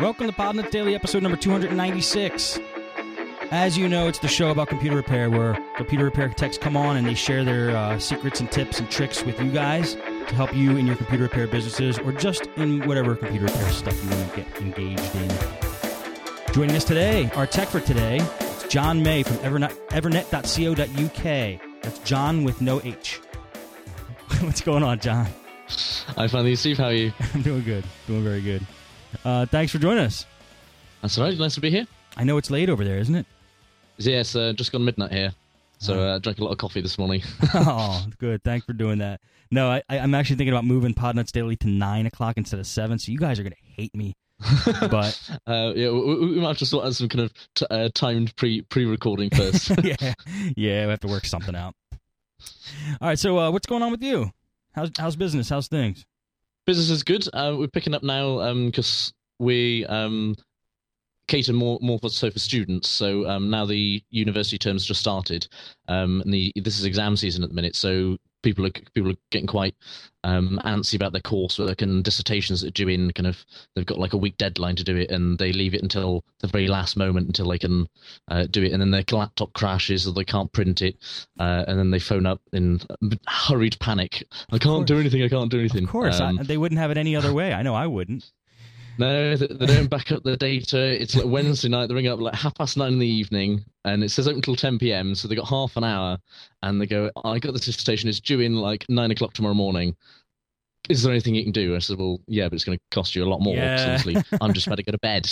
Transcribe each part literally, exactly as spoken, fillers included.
Welcome to Podnuts Daily, episode number two ninety-six. As you know, it's the show about computer repair where computer repair techs come on and they share their uh, secrets and tips and tricks with you guys to help you in your computer repair businesses or just in whatever computer repair stuff you want to get engaged in. Joining us today, our tech for today, it's John May from evernet, evernet dot co dot u k. That's John with no H. What's going on, John? Hi, finally, Steve. How are you? I'm doing good. Doing very good. Uh, thanks for joining us. That's all right. Nice to be here. I know it's late over there, isn't it? Yeah, it's uh, just gone midnight here. So I uh, drank a lot of coffee this morning. Oh, good. Thanks for doing that. No, I, I'm actually thinking about moving Podnuts Daily to nine o'clock instead of seven, so you guys are going to hate me. But uh, yeah, we, we might have to sort out some kind of t- uh, timed pre, pre-recording first. yeah, yeah, we have to work something out. All right, so uh, what's going on with you? How's how's business? How's things? Business is good. Uh, we're picking up now because um, we um, cater more more for so for students. So um, now the university term's just started, um, and the this is exam season at the minute. So people are people are getting quite um, antsy about their coursework and dissertations that are due in. Kind of, they've got like a week deadline to do it, and they leave it until the very last moment until they can uh, do it. And then their laptop crashes, or they can't print it, uh, and then they phone up in hurried panic. I can't do anything. I can't do anything. Of course, um, I, they wouldn't have it any other way. I know I wouldn't. No, they, they don't back up the data. It's like Wednesday night. They ring up like half past nine in the evening, and it says open until ten p.m. So they got half an hour, and they go, "I got the dissertation. It's due in like nine o'clock tomorrow morning. Is there anything you can do?" I said, "Well, yeah, but it's going to cost you a lot more. Yeah. Obviously, I'm just about to go to bed."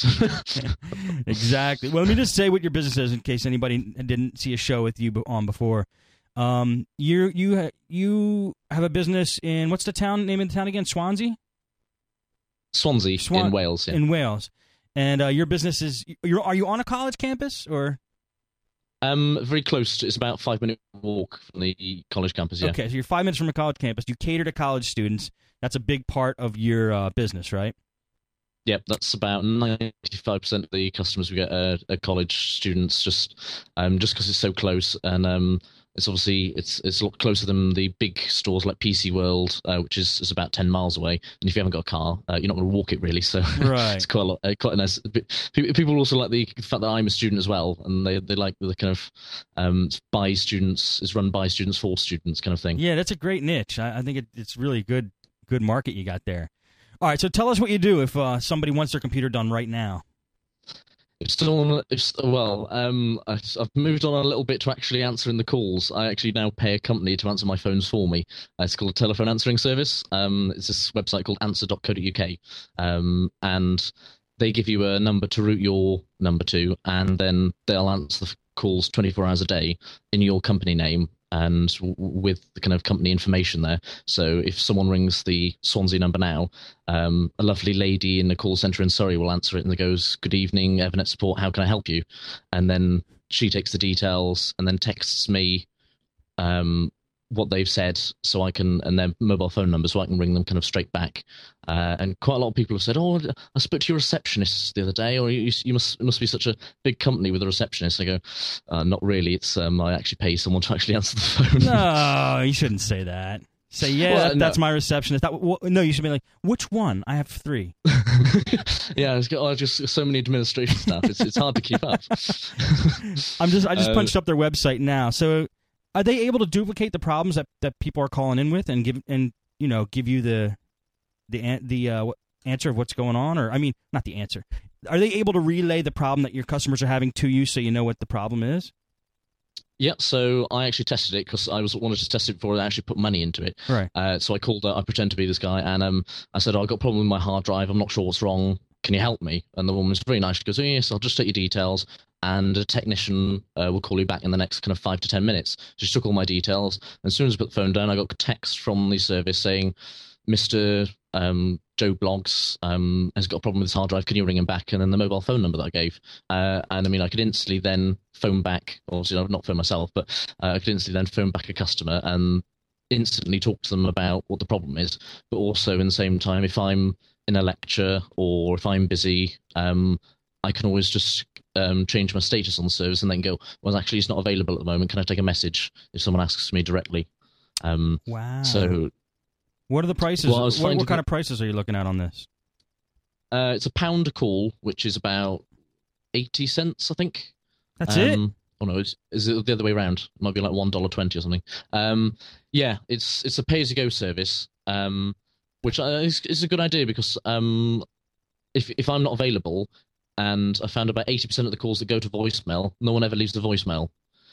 Exactly. Well, let me just say what your business is in case anybody didn't see a show with you on before. Um, you you you have a business in what's the town name of the town again? Swansea. Swansea Swan- in Wales. Yeah. In Wales, and uh, your business is. You're, are you on a college campus or? Um, very close. To, it's about a five minute walk from the college campus. Yeah. Okay, so you're five minutes from a college campus. You cater to college students. That's a big part of your uh, business, right? Yep, that's about ninety-five percent of the customers we get are, are college students, just um, just because it's so close, and um, it's obviously it's it's a lot closer than the big stores like P C World, uh, which is, is about ten miles away. And if you haven't got a car, uh, you're not going to walk it really. So right. It's quite a lot, uh, quite a nice. People also like the fact that I'm a student as well, and they they like the kind of um, by students, it's run by students for students kind of thing. Yeah, that's a great niche. I, I think it, it's really good good market you got there. All right, so tell us what you do if uh, somebody wants their computer done right now. It's still, it's, well, um, I, I've moved on a little bit to actually answering the calls. I actually now pay a company to answer my phones for me. Uh, it's called a telephone answering service. Um, it's this website called answer dot co dot u k. Um, and they give you a number to route your number to, and then they'll answer the calls twenty-four hours a day in your company name and w- with the kind of company information there. So if someone rings the Swansea number now, um, a lovely lady in the call centre in Surrey will answer it and it goes, "Good evening, Evernet support, how can I help you?" And then she takes the details and then texts me um, what they've said, so I can, and their mobile phone number, so I can ring them kind of straight back. Uh, and quite a lot of people have said, "Oh, I spoke to your receptionist the other day," or you, you must it must be such a big company with a receptionist. I go, uh, "Not really. It's um, I actually pay someone to actually answer the phone." No, you shouldn't say that. Say, yeah, well, that, that's no. my receptionist. That, well, no, you should be like, which one? I have three. Yeah, it's got oh, just so many administration staff. It's it's hard to keep up. I'm just I just uh, punched up their website now. So, are they able to duplicate the problems that, that people are calling in with and give and you know give you the the the uh, answer of what's going on? Or I mean, not the answer. Are they able to relay the problem that your customers are having to you, so you know what the problem is? Yeah, so I actually tested it because I was wanted to test it before I actually put money into it. Right. Uh, so I called, uh, I pretend to be this guy, and um, I said, oh, "I've got a problem with my hard drive. I'm not sure what's wrong. Can you help me?" And the woman was very nice. She goes, "Oh, yes, I'll just take your details, and a technician uh, will call you back in the next kind of five to ten minutes." So she took all my details. And as soon as I put the phone down, I got a text from the service saying, "Mister Um, Joe Bloggs um, has got a problem with his hard drive. Can you ring him back?" And then the mobile phone number that I gave. Uh, and I mean, I could instantly then phone back, obviously I've not phone myself, but uh, I could instantly then phone back a customer and instantly talk to them about what the problem is. But also in the same time, if I'm in a lecture or if I'm busy, um, I can always just um, change my status on the service and then go, "Well, actually, it's not available at the moment. Can I take a message?" if someone asks me directly. Um, wow. So... What are the prices? Well, what, what kind of prices are you looking at on this? Uh, it's a pound a call, which is about eighty cents, I think. That's um, it? Oh no, is, is it the other way around? It might be like one dollar twenty or something. Um, yeah, it's it's a pay-as-you-go service, um, which uh, is, is a good idea because um, if if I'm not available, and I found about eighty percent of the calls that go to voicemail, no one ever leaves the voicemail.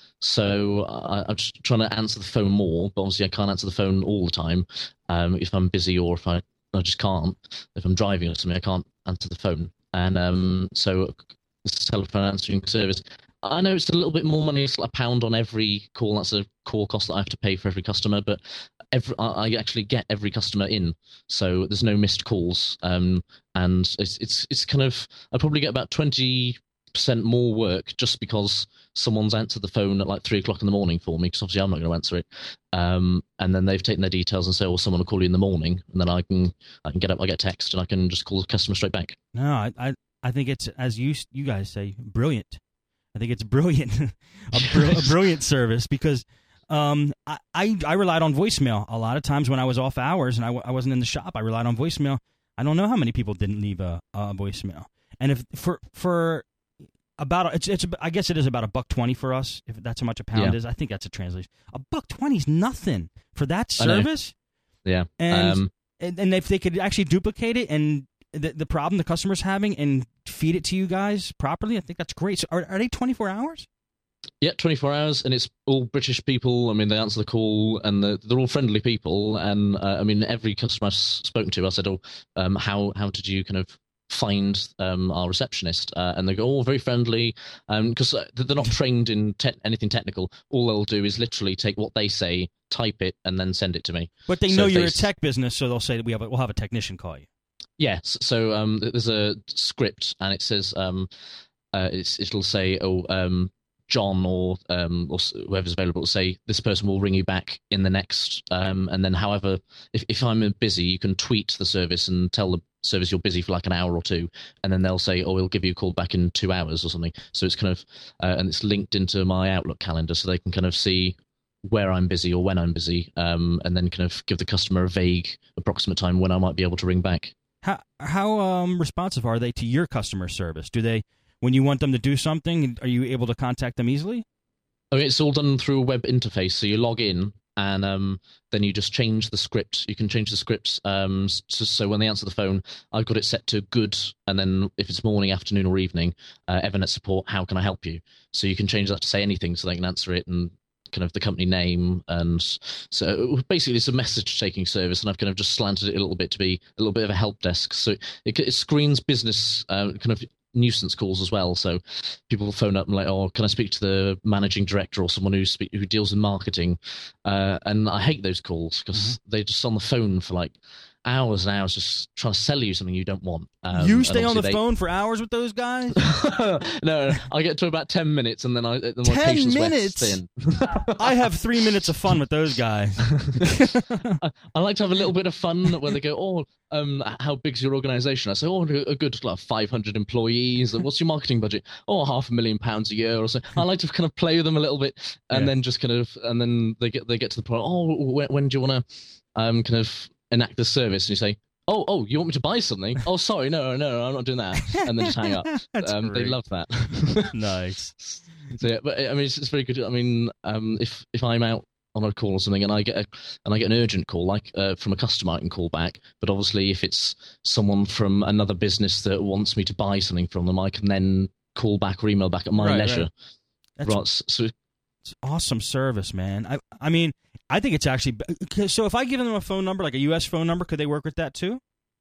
So I, I'm just trying to answer the phone more, but obviously I can't answer the phone all the time um, if I'm busy or if I, I just can't. If I'm driving or something, I can't answer the phone. And um, so this telephone answering service, I know it's a little bit more money. It's like a pound on every call. That's a core cost that I have to pay for every customer, but every, I actually get every customer in, so there's no missed calls. Um, and it's it's it's kind of I probably get about twenty percent more work just because someone's answered the phone at like three o'clock in the morning for me, because obviously I'm not going to answer it. Um, and then they've taken their details and say, "Well, someone will call you in the morning," and then I can I can get up, I get a text, and I can just call the customer straight back. No, I I, I think it's, as you you guys say, brilliant. I think it's brilliant, a, br- a brilliant service, because um, I, I I relied on voicemail a lot of times when I was off hours and I, w- I wasn't in the shop. I relied on voicemail. I don't know how many people didn't leave a, a voicemail. And if for for about it's it's I guess it is about a buck twenty for us, if that's how much a pound Yeah. is. I think that's a translation. A buck twenty is nothing for that service. Yeah, and, um, and and if they could actually duplicate it and the the problem the customer's having and feed it to you guys properly, I think that's great. So are are they twenty-four hours? Yeah, twenty-four hours, and it's all British people. I mean, they answer the call, and they're, they're all friendly people. And uh, I mean, every customer I've spoken to, I said, "Oh, um, how how did you kind of find um, our receptionist?" Uh, and they go, "Oh, very friendly," because um, they're not trained in te- anything technical. All they'll do is literally take what they say, type it, and then send it to me. But they so know you're they, a tech business, so they'll say that we have a, we'll have a technician call you. Yes. So um, there's a script, and it says um, uh, it's, it'll say, "Oh, um, John or um, or whoever's available will say this person will ring you back in the next." Um, and then, however, if if I'm busy, you can tweet the service and tell the service you're busy for like an hour or two, and then they'll say, "Oh, we'll give you a call back in two hours or something." So it's kind of uh, and it's linked into my Outlook calendar, so they can kind of see where I'm busy or when I'm busy, um, and then kind of give the customer a vague, approximate time when I might be able to ring back. How how um, responsive are they to your customer service? Do they, when you want them to do something, are you able to contact them easily? I mean, it's all done through a web interface. So you log in, and um, then you just change the script. You can change the script um, so, so when they answer the phone, I've got it set to good, and then if it's morning, afternoon, or evening, uh, Evernet support, how can I help you? So you can change that to say anything, so they can answer it and kind of the company name. And so basically it's a message taking service, and I've kind of just slanted it a little bit to be a little bit of a help desk. So it, it screens business uh, kind of nuisance calls as well. So people phone up and like, "Oh, can I speak to the managing director or someone who speak, who deals in marketing?" Uh, and I hate those calls because mm-hmm. they're just on the phone for like hours and hours just trying to sell you something you don't want. Um, you stay on the they... phone for hours with those guys? no, no, I get to about ten minutes and then I then my ten patience minutes? wears thin. I have three minutes of fun with those guys. I, I like to have a little bit of fun when they go, "Oh, um, how big's your organisation?" I say, "Oh, a good like five hundred employees. What's your marketing budget?" "Oh, half a million pounds a year or so." I like to kind of play with them a little bit, and yeah. then just kind of, and then they get they get to the point. "Oh, when, when do you want to, um, kind of enact the service?" And you say, "Oh, oh, you want me to buy something? Oh, sorry, no, no, I'm not doing that." And then just hang up. um, they love that. Nice. So yeah, but I mean, it's, it's very good. I mean, um, if if I'm out on a call or something, and I get a and I get an urgent call, like uh, from a customer, I can call back. But obviously, if it's someone from another business that wants me to buy something from them, I can then call back or email back at my right, leisure. Right. That's right, so, it's awesome service, man. I I mean, I think it's actually so. If I give them a phone number, like a U S phone number, could they work with that too?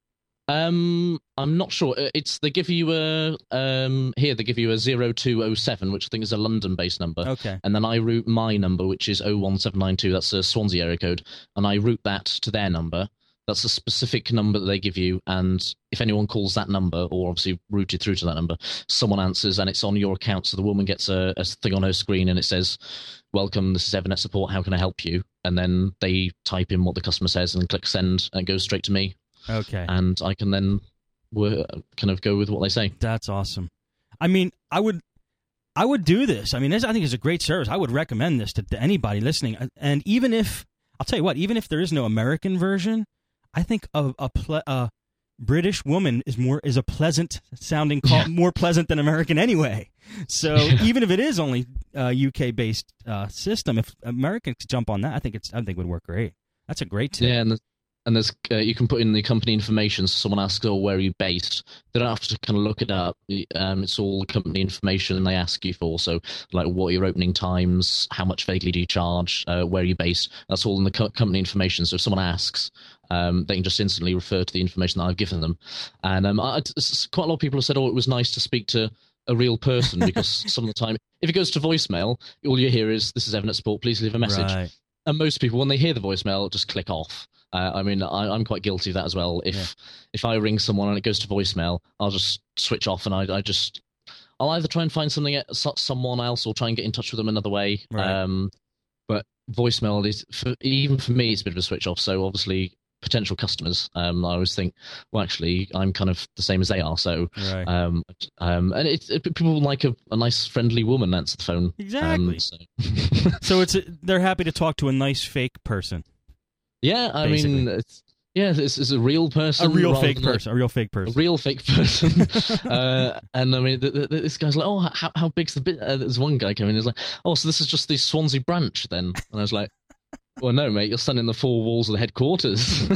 Um, I'm not sure. It's they give you a um here they give you a zero two oh seven, which I think is a London-based number. Okay. And then I route my number, which is oh one seven nine two. That's a Swansea area code, and I route that to their number. That's a specific number that they give you, and if anyone calls that number, or obviously routed through to that number, someone answers, and it's on your account. So the woman gets a, a thing on her screen, and it says, "Welcome, this is Evernet support. How can I help you?" And then they type in what the customer says and click send, and it goes straight to me. Okay. And I can then work, kind of go with what they say. That's awesome. I mean, I would, I would do this. I mean, this I think is a great service. I would recommend this to, to anybody listening. And even if, I'll tell you what, even if there is no American version, I think a a, ple- uh, British woman is more is a pleasant sounding call, yeah. more pleasant than American anyway. So yeah. even if it is only a U K based uh, system, if Americans jump on that, I think it's I think it would work great. That's a great tip. Yeah, and the, and there's uh, you can put in the company information. So someone asks, "Oh, where are you based?" They don't have to kind of look it up. Um, it's all company information they ask you for. So, like, what are your opening times? How much vaguely do you charge? Uh, where are you based? That's all in the co- company information. So if someone asks, um, they can just instantly refer to the information that I've given them. And um, I, quite a lot of people have said, "Oh, it was nice to speak to a real person," because some of the time, if it goes to voicemail, all you hear is, "This is Evan at Sport. Please leave a message." Right. And most people, when they hear the voicemail, just click off. Uh, I mean, I, I'm quite guilty of that as well. If yeah. if I ring someone and it goes to voicemail, I'll just switch off and I, I just I'll either try and find something someone else or try and get in touch with them another way. Right. Um, but voicemail is for, even for me, it's a bit of a switch off. So obviously, potential customers, um, I always think, well, actually, I'm kind of the same as they are. So, right. um, um, and it, it, people like a, a nice, friendly woman answer the phone. Exactly. Um, so. so it's a, they're happy to talk to a nice fake person. Yeah, I basically. mean, it's, yeah, this is a real person, a real fake like, person, a real fake person, a real fake person. uh, and I mean, the, the, this guy's like, "Oh, how how big's the bit?" Uh, there's one guy coming, he's like, "Oh, so this is just the Swansea branch, then?" And I was like, "Well, no, mate, you're standing in the four walls of the headquarters."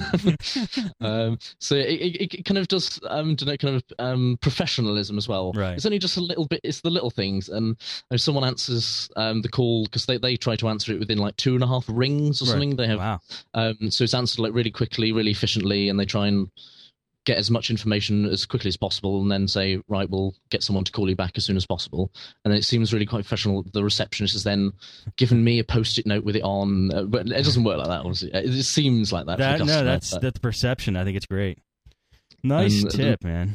um, so it, it, it kind of does um, denote kind of um, professionalism as well. Right. It's only just a little bit. It's the little things, and if someone answers um, the call, because they, they try to answer it within like two and a half rings or right. something. They have, wow. um, so it's answered like really quickly, really efficiently, and they try and get as much information as quickly as possible, and then say, right, we'll get someone to call you back as soon as possible. And it seems really quite professional. The receptionist has then given me a post-it note with it on, uh, but it doesn't work like that, obviously. It, it seems like that, that for the customer, no, that's but, that's perception. I think it's great. Nice and, tip, man.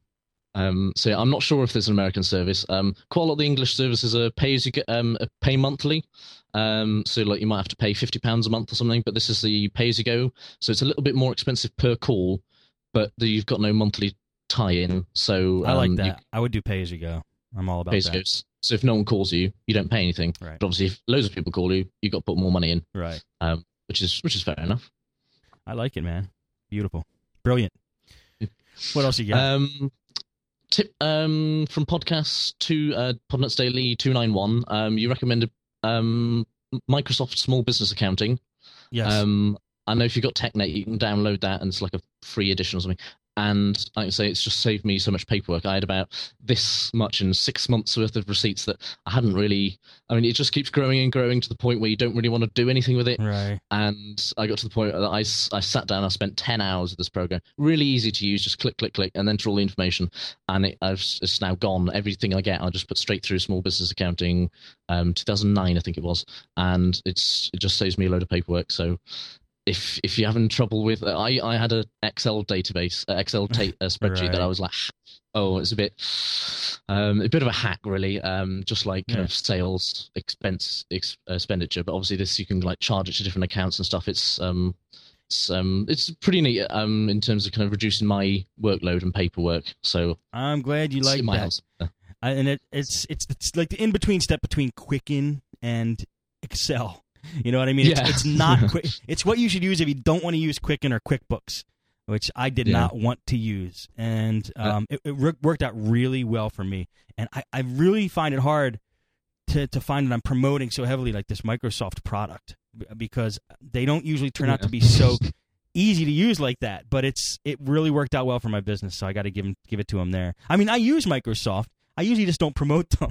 Um, so yeah, I'm not sure if there's an American service. Um, quite a lot of the English services are pay as you get, um, pay monthly. Um, so like you might have to pay fifty pounds a month or something, but this is the pay as you go. So it's a little bit more expensive per call, but you've got no monthly tie-in. So I like um, that. you, I would do pay as you go. I'm all about pay as that. you go. So if no one calls you, you don't pay anything. Right. But obviously, if loads of people call you, you've got to put more money in. Right. Um, which is which is fair enough. I like it, man. Beautiful, brilliant. What else you got? Um, tip um, from podcasts to uh, Podnuts Daily two ninety-one. Um, you recommended um, Microsoft Small Business Accounting. Yes. Um, I know if you've got TechNet, you can download that, and it's like a free edition or something. And like I say, it's just saved me so much paperwork. I had about this much in six months worth of receipts that I hadn't really. I mean, it just keeps growing and growing to the point where you don't really want to do anything with it. Right. And I got to the point that I, I sat down. I spent ten hours with this program. Really easy to use. Just click, click, click, and enter all the information. And it, I've, it's now gone. Everything I get, I just put straight through Small Business Accounting, um, two thousand nine, I think it was. And it's it just saves me a load of paperwork. So. If if you're having trouble with, uh, I I had an Excel database, uh, Excel ta- uh, spreadsheet right. that I was like, oh, it's a bit, um, a bit of a hack really, um, just like kind yeah. of sales expense ex- expenditure. But obviously this you can like charge it to different accounts and stuff. It's um, it's um, it's pretty neat um in terms of kind of reducing my workload and paperwork. So I'm glad you like that. Yeah. I, and it, it's it's it's like the in between step between Quicken and Excel. You know what I mean? Yeah. It's, it's not quick. It's what you should use if you don't want to use Quicken or QuickBooks, which I did yeah. not want to use, and um, it, it re- worked out really well for me. And I, I really find it hard to to find that I'm promoting so heavily like this Microsoft product because they don't usually turn out yeah. to be so easy to use like that. But it's it really worked out well for my business, so I got to give 'em, give it to them there. I mean, I use Microsoft. I usually just don't promote them.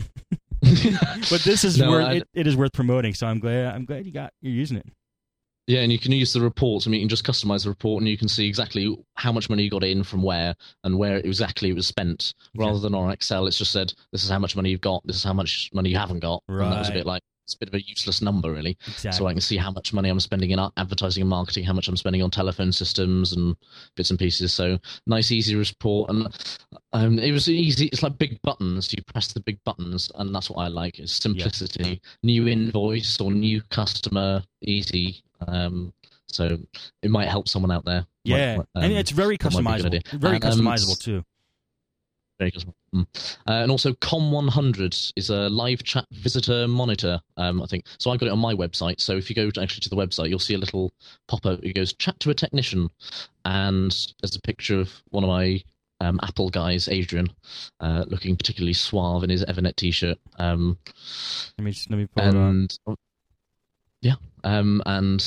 But this is no, worth it, it is worth promoting, so I'm glad I'm glad you got you're using it. Yeah, and you can use the reports. I mean, you can just customize the report, and you can see exactly how much money you got in from where and where exactly it was spent. Rather Okay. than on Excel, it's just said this is how much money you've got, this is how much money you haven't got. Right. And that was a bit like it's a bit of a useless number, really. Exactly. So I can see how much money I'm spending in advertising and marketing, how much I'm spending on telephone systems and bits and pieces. So nice, easy report, and um, it was easy. It's like big buttons. You press the big buttons, and that's what I like. Is simplicity. Yeah. New invoice or new customer, easy. Um, so it might help someone out there. Yeah, might, um, and it's very customizable. Very and, customizable um, too. Very customizable. Mm. Uh, and also Com one hundred is a live chat visitor monitor, um, I think. So I got it on my website. So if you go to, actually to the website, you'll see a little pop-up. It goes, chat to a technician. And there's a picture of one of my um, Apple guys, Adrian, uh, looking particularly suave in his Evernet t-shirt. Um, let me just, let me pull it and, on. Yeah. Um, and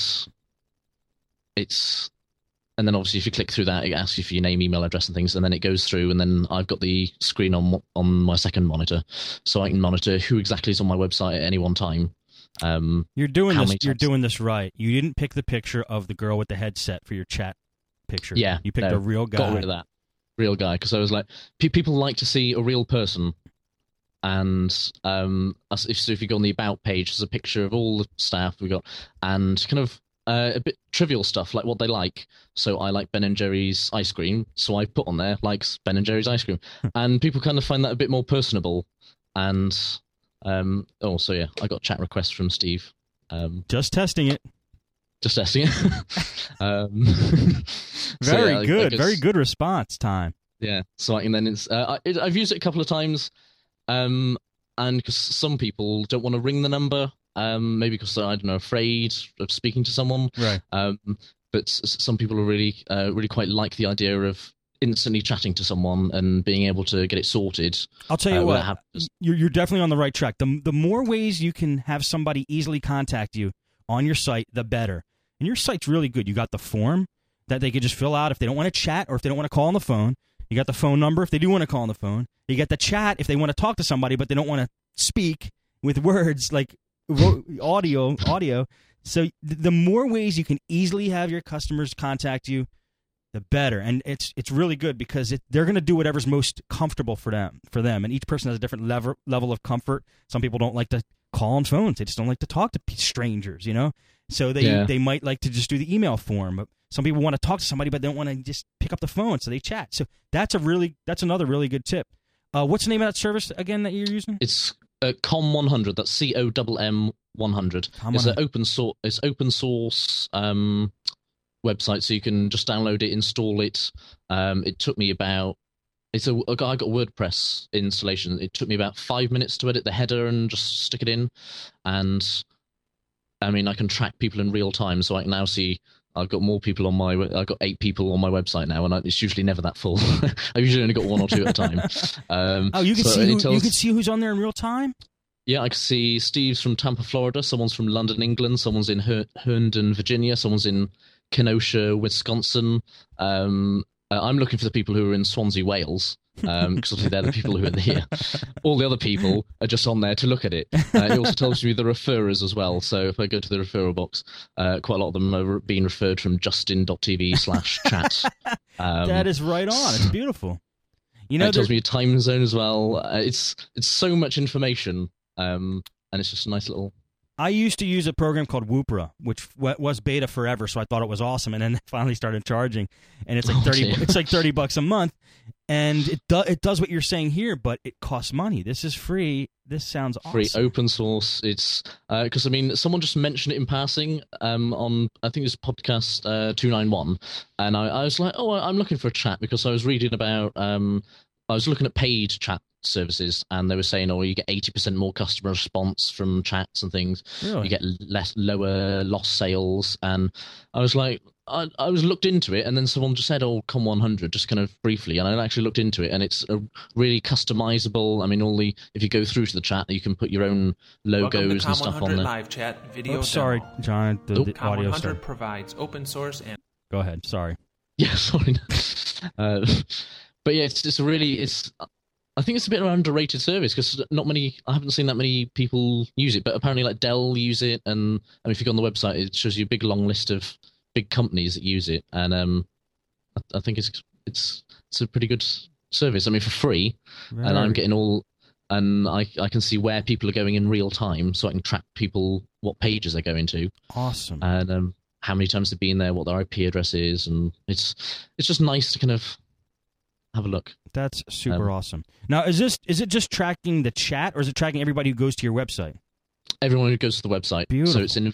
it's... And then obviously if you click through that, it asks you for your name, email address and things, and then it goes through, and then I've got the screen on on my second monitor, so I can monitor who exactly is on my website at any one time. Um, you're doing this. You're times. doing this right. You didn't pick the picture of the girl with the headset for your chat picture. Yeah. You picked no, a real guy. Got rid of that. Real guy, because I was like, pe- people like to see a real person. And um, if, so if you go on the About page, there's a picture of all the staff we got, and kind of Uh, a bit trivial stuff like what they like. So I like Ben and Jerry's ice cream, so I put on there likes Ben and Jerry's ice cream, and people kind of find that a bit more personable. And um, oh, so yeah, I got a chat request from Steve. Um, just testing it. Just testing it. um, so very yeah, good, guess, very good response time. Yeah. So I, and then it's uh, I, it, I've used it a couple of times, um, and because some people don't want to ring the number. Um, maybe because I don't know, afraid of speaking to someone. Right. Um, but s- some people are really, uh, really quite like the idea of instantly chatting to someone and being able to get it sorted. I'll tell you uh, what, happens. you're you're definitely on the right track. The the more ways you can have somebody easily contact you on your site, the better. And your site's really good. You got the form that they could just fill out if they don't want to chat or if they don't want to call on the phone. You got the phone number if they do want to call on the phone. You got the chat if they want to talk to somebody but they don't want to speak with words like audio audio so the more ways you can easily have your customers contact you, the better. And it's it's really good because it, they're going to do whatever's most comfortable for them for them and each person has a different level level of comfort. Some people don't like to call on phones, they just don't like to talk to strangers, you know, so they yeah. they might like to just do the email form. But some people want to talk to somebody but they don't want to just pick up the phone, so they chat. So that's a really that's another really good tip. Uh, what's the name of that service again that you're using? It's Uh, Com one hundred. That's C O M M one hundred. It's an open source. It's open source um, website, so you can just download it, install it. Um, it took me about. It's a, a guy got a WordPress installation. It took me about five minutes to edit the header and just stick it in, and I mean I can track people in real time, so I can now see. I've got more people on my. I've got eight people on my website now, and I, it's usually never that full. I've usually only got one or two at a time. Um, oh, you can so see who, tells, you can see who's on there in real time. Yeah, I can see Steve's from Tampa, Florida. Someone's from London, England. Someone's in Her- Herndon, Virginia. Someone's in Kenosha, Wisconsin. Um, uh, I'm looking for the people who are in Swansea, Wales. Um, because obviously they're the people who are here. All the other people are just on there to look at it. Uh, it also tells you the referrers as well. So if I go to the referral box, uh, quite a lot of them are being referred from justin.tv slash chat. Um, that is right on. It's beautiful. You know, it tells me a time zone as well. Uh, it's it's so much information, um, and it's just a nice little. I used to use a program called Woopra, which w- was beta forever, so I thought it was awesome, and then finally started charging, and it's like thirty. Oh, it's like thirty bucks a month, and it do- it does what you're saying here, but it costs money. This is free. This sounds free, awesome. Open source. It's because uh, I mean, someone just mentioned it in passing um, on I think it was podcast uh, two ninety-one, and I, I was like, oh, I'm looking for a chat because I was reading about. Um, I was looking at paid chat services, and they were saying, oh, you get eighty percent more customer response from chats and things. Really? You get less lower lost sales, and I was like, I, I was looked into it, and then someone just said, oh, Com one hundred, just kind of briefly, and I actually looked into it, and it's a really customizable. I mean, all the if you go through to the chat, you can put your own logos and stuff on there. Live chat video. Oops, sorry, John. The, oh, the Com audio one hundred started. provides open source and. Go ahead. Sorry. Yeah, sorry. uh, but yeah, it's it's a really it's. I think it's a bit of an underrated service because not many. I haven't seen that many people use it, but apparently, like Dell use it, and I mean, if you go on the website, it shows you a big long list of big companies that use it, and um, I, I think it's it's it's a pretty good service. I mean, for free, Very. and I'm getting all, and I I can see where people are going in real time, so I can track people what pages they're going to. Awesome. And um, how many times they've been there, what their I P address is, and it's it's just nice to kind of have a look. That's super Um, awesome. Now, is this is it just tracking the chat, or is it tracking everybody who goes to your website? Everyone who goes to the website. Beautiful. So it's in.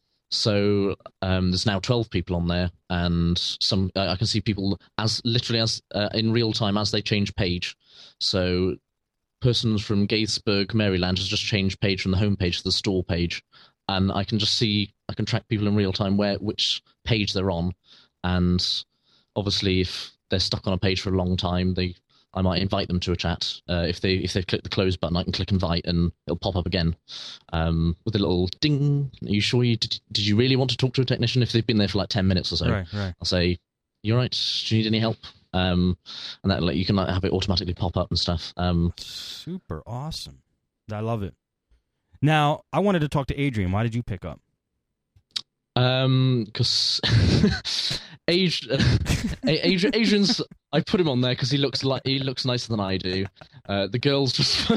So um, there's now twelve people on there, and some I I can see people as literally as uh, in real time as they change page. So, person from Gatesburg, Maryland, has just changed page from the home page to the store page, and I can just see, I can track people in real time where which page they're on, and obviously if they're stuck on a page for a long time, they I might invite them to a chat. Uh, if they if they click the close button, I can click invite, and it'll pop up again um, with a little ding. Are you sure you did? Did you really want to talk to a technician? If they've been there for like ten minutes or so, Right, right. I'll say, "You're right. Do you need any help?" Um, and that like you can like have it automatically pop up and stuff. Um, Super awesome. I love it. Now I wanted to talk to Adrian. Why did you pick up? Um, because Adrian, Adrian's, I put him on there because he looks like he looks nicer than I do. Uh, the girls just,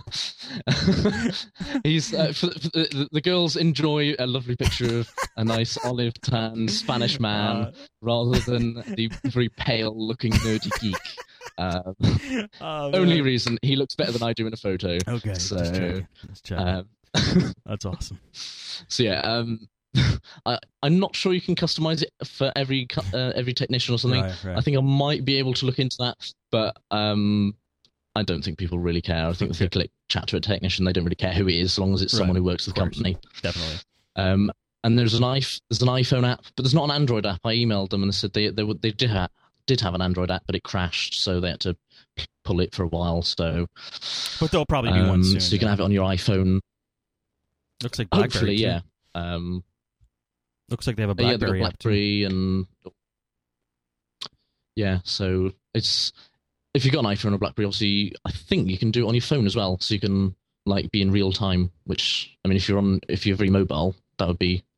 he's uh, for, for the, the girls enjoy a lovely picture of a nice olive tan Spanish man uh, rather than the very pale looking nerdy geek. Um, oh, only reason he looks better than I do in a photo. Okay, so let's check. Let's check. Um, that's awesome. So yeah, um. I, I'm not sure you can customize it for every uh, every technician or something. Right, right. I think I might be able to look into that, but um, I don't think people really care. I think okay. if they click chat to a technician, they don't really care who it is, as long as it's right. someone who works with the company. Definitely. Um, and there's an iPhone, there's an iPhone app, but there's not an Android app. I emailed them and they said they they, they did have did have an Android app, but it crashed, so they had to pull it for a while. So, but there'll probably be um, one soon. So you can have it on your iPhone. Looks like BlackBerry. Hopefully, too. yeah. Um, Looks like they have a BlackBerry, yeah, BlackBerry and yeah. So it's if you've got an iPhone or BlackBerry, obviously, I think you can do it on your phone as well. So you can like be in real time. Which I mean, if you're on, if you're very mobile, that would be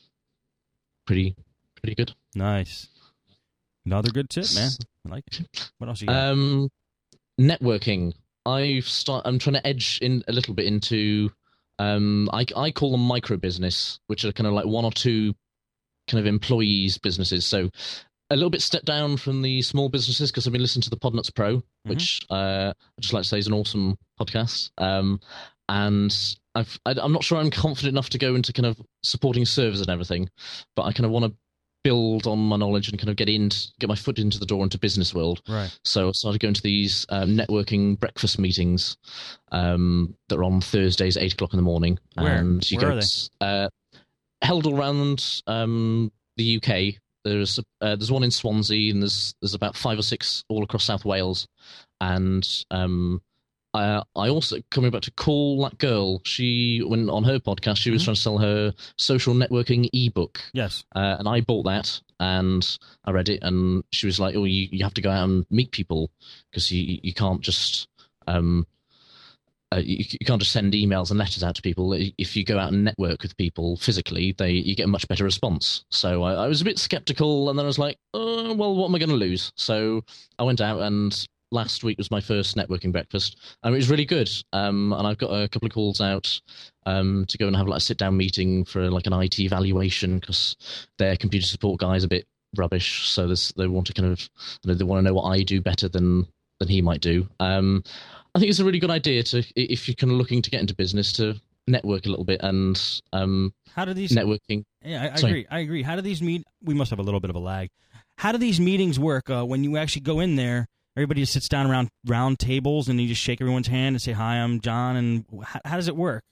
pretty pretty good. Nice. Another good tip, man. I like it. What else you got? Um, networking. I've start. I'm trying to edge in a little bit into. Um, I, I call them micro business, which are kind of like one or two kind of employees businesses. So a little bit step down from the small businesses because I've been listening to the Podnuts Pro, mm-hmm. which uh, I just like to say is an awesome podcast. Um, and I've, I, I'm not sure I'm confident enough to go into kind of supporting servers and everything, but I kind of want to build on my knowledge and kind of get in, get my foot into the door into business world. Right. So I started going to these um, networking breakfast meetings um, that are on Thursdays at eight o'clock in the morning. Where? And you Where go, are they? Uh, held all around um, the U K. There's uh, there's one in Swansea, and there's there's about five or six all across South Wales. And um, I, I also, coming back to Call That Girl, she, when on her podcast, she was mm-hmm. trying to sell her social networking ebook. Yes. Uh, and I bought that, and I read it, and she was like, oh, you, you have to go out and meet people, because you, you can't just... Um, uh, you, you can't just send emails and letters out to people. If you go out and network with people physically, they you get a much better response. So I, I was a bit skeptical, and then I was like, oh, well, what am I going to lose? So I went out, and last week was my first networking breakfast, and it was really good. Um, and I've got a couple of calls out um, to go and have like a sit-down meeting for like an I T evaluation, because their computer support guy is a bit rubbish. So they want to kind of they want to know what I do better than than he might do. Um, I think it's a really good idea to, if you're kind of looking to get into business, to network a little bit and um, how do these networking? Yeah, I, I agree. I agree. How do these meet? We must have a little bit of a lag. How do these meetings work uh, when you actually go in there? Everybody just sits down around round tables and you just shake everyone's hand and say, "Hi, I'm John." And how, how does it work?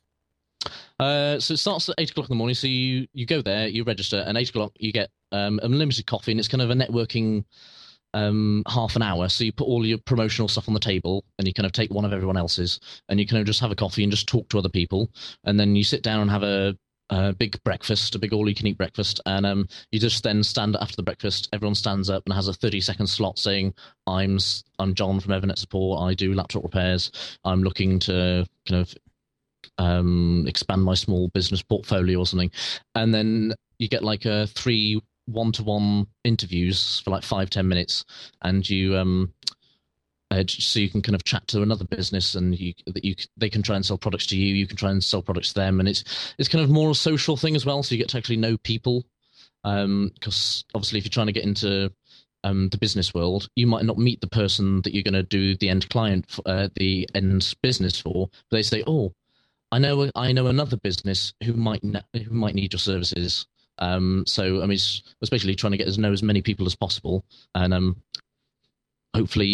Uh, so it starts at eight o'clock in the morning. So you, you go there, you register, and eight o'clock you get um, unlimited coffee, and it's kind of a networking. Um, half an hour, so you put all your promotional stuff on the table, and you kind of take one of everyone else's, and you kind of just have a coffee and just talk to other people, and then you sit down and have a, a big breakfast, a big all-you-can-eat breakfast, and um, you just then stand after the breakfast. Everyone stands up and has a thirty-second slot saying, "I'm I'm John from Evernet Support. I do laptop repairs. I'm looking to kind of um, expand my small business portfolio or something," and then you get like a three. one-to-one interviews for like five ten minutes, and you um uh, so you can kind of chat to another business, and you that you they can try and sell products to you, you can try and sell products to them, and it's it's kind of more a social thing as well, so you get to actually know people, um because obviously if you're trying to get into um the business world, you might not meet the person that you're going to do the end client uh, the end business for, but they say, oh, I know I know another business who might ne- who might need your services. Um, so I mean, it's, it's basically trying to get to know as many people as possible, and um, hopefully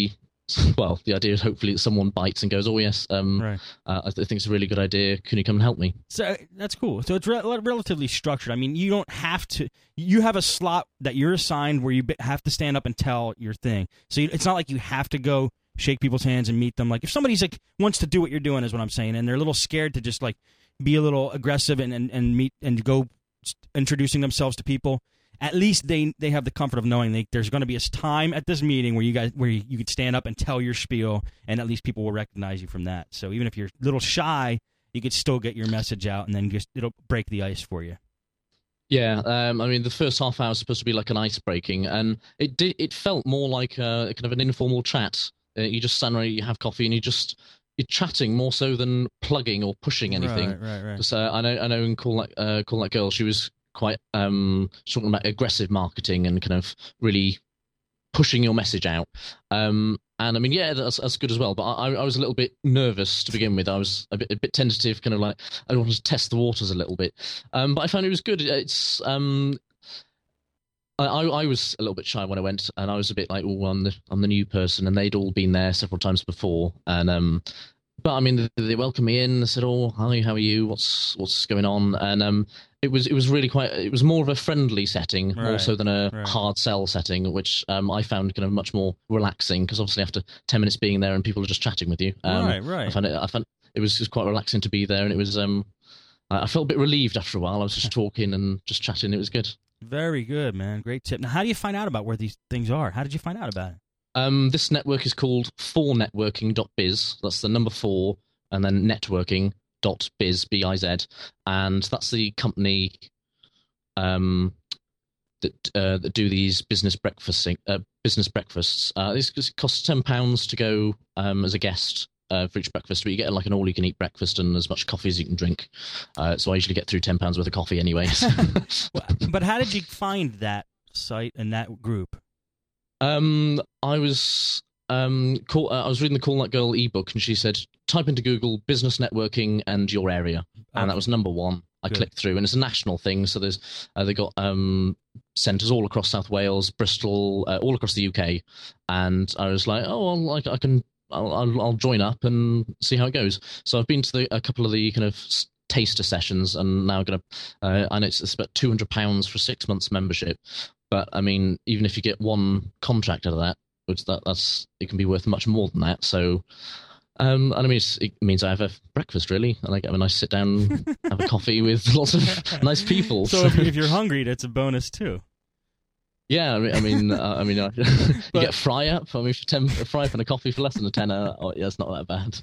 well, the idea is hopefully that someone bites and goes, oh yes, um, Right. uh, I th- think it's a really good idea. Can you come and help me? So uh, that's cool. So it's re- relatively structured. I mean, you don't have to. You have a slot that you're assigned where you b- have to stand up and tell your thing. So you, it's not like you have to go shake people's hands and meet them. Like if somebody's like wants to do what you're doing, is what I'm saying, and they're a little scared to just like be a little aggressive and, and, and meet and go introducing themselves to people. At least they they have the comfort of knowing they, there's going to be a time at this meeting where you guys where you, you could stand up and tell your spiel, and at least people will recognize you from that. So even if you're a little shy, you could still get your message out, and then just it'll break the ice for you. Yeah, um, I mean, the first half hour is supposed to be like an ice breaking, and it did. It felt more like a, kind of an informal chat. Uh, you just stand around, you have coffee, and you just you're chatting more so than plugging or pushing anything. Right, right, right. So I know, I know, in Call That uh, Call That Girl, she was quite um, talking about aggressive marketing and kind of really pushing your message out. Um, and I mean, yeah, that's, that's good as well. But I, I was a little bit nervous to begin with. I was a bit, a bit tentative, kind of like I wanted to test the waters a little bit. Um, but I found it was good. It's um, I, I was a little bit shy when I went, and I was a bit like, oh, I'm the I'm the new person, and they'd all been there several times before, and um. But I mean, they welcomed me in. They said, "Oh, hi, how are you? What's what's going on?" And um, it was it was really quite. It was more of a friendly setting, Right, more so than a right. hard sell setting, which um, I found kind of much more relaxing because obviously after ten minutes being there and people are just chatting with you, um, Right, right. I found it. I found it was just quite relaxing to be there, and it was. Um, I I felt a bit relieved after a while. I was just talking and just chatting. It was good. Very good, man. Great tip. Now, how do you find out about where these things are? How did you find out about it? Um, this network is called four networking dot biz. That's the number four, and then networking dot biz, B I Z, and that's the company um, that uh, that do these business breakfasting uh, business breakfasts. Uh, this this costs ten pounds to go um, as a guest. Uh, for each breakfast, but you get like an all-you-can-eat breakfast and as much coffee as you can drink. Uh, so I usually get through ten pounds worth of coffee anyway. Well, but how did you find that site and that group? Um, I was um, call, uh, I was reading the Call That Girl ebook, and she said, type into Google business networking and your area, and Okay. that was number one. I Good. clicked through, and it's a national thing. So there's uh, they got um, centres all across South Wales, Bristol, uh, all across the U K, and I was like, oh, well, I, I can, I'll, I'll, I'll join up and see how it goes. So I've been to the, a couple of the kind of s- taster sessions, and now going to, uh, and it's, it's about two hundred pounds for six months membership. But I mean, even if you get one contract out of that, which that that's it can be worth much more than that. So, um, and I mean, it's, it means I have a breakfast really, and I get a nice sit down, have a coffee with lots of nice people. So if, if you're hungry, that's a bonus too. yeah, I mean, I mean, uh, I mean, uh, you But- get fry up. I mean, for ten, a fry up and a coffee for less than a tenner, oh, yeah, it's not that bad.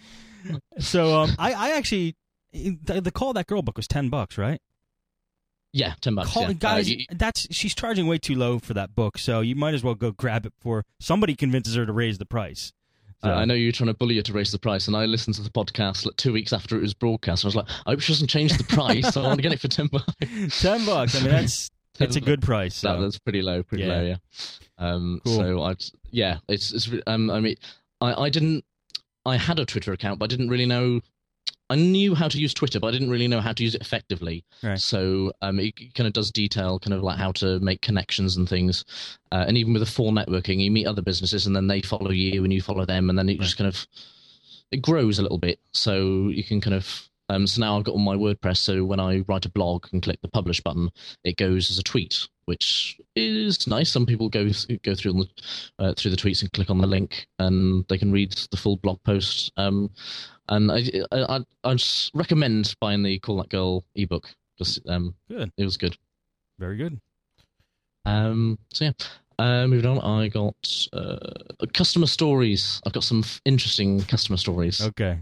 So um, I, I actually the, the Call That Girl book was ten bucks, right? Yeah, ten bucks. Call, yeah. guys, Uh, you- that's she's charging way too low for that book. So you might as well go grab it before somebody convinces her to raise the price. So, Uh, I know you're trying to bully her to raise the price, and I listened to the podcast like two weeks after it was broadcast. I was like, I hope she doesn't change the price. I want to get it for ten bucks. ten bucks. I mean, that's it's a good price. So. That, that's pretty low, pretty Yeah. low, yeah. Um, Cool. So I, yeah, it's, it's. Um, I mean, I, I didn't. I had a Twitter account, but I didn't really know. I knew how to use Twitter, but I didn't really know how to use it effectively. Right. So um, it kind of does detail kind of like how to make connections and things. Uh, and even with the full networking, you meet other businesses and then they follow you and you follow them, and then it just kind of it grows a little bit. So you can kind of um, so now I've got on my WordPress. So when I write a blog and click the publish button, it goes as a tweet, which is nice. Some people go go through the, uh, through the tweets and click on the link, and they can read the full blog post. Um, and I I I I'd recommend buying the Call That Girl ebook. Just um, Good. it was good. Very good. Um, so yeah. Uh, moving on, I got uh, customer stories. I've got some f- interesting customer stories. Okay.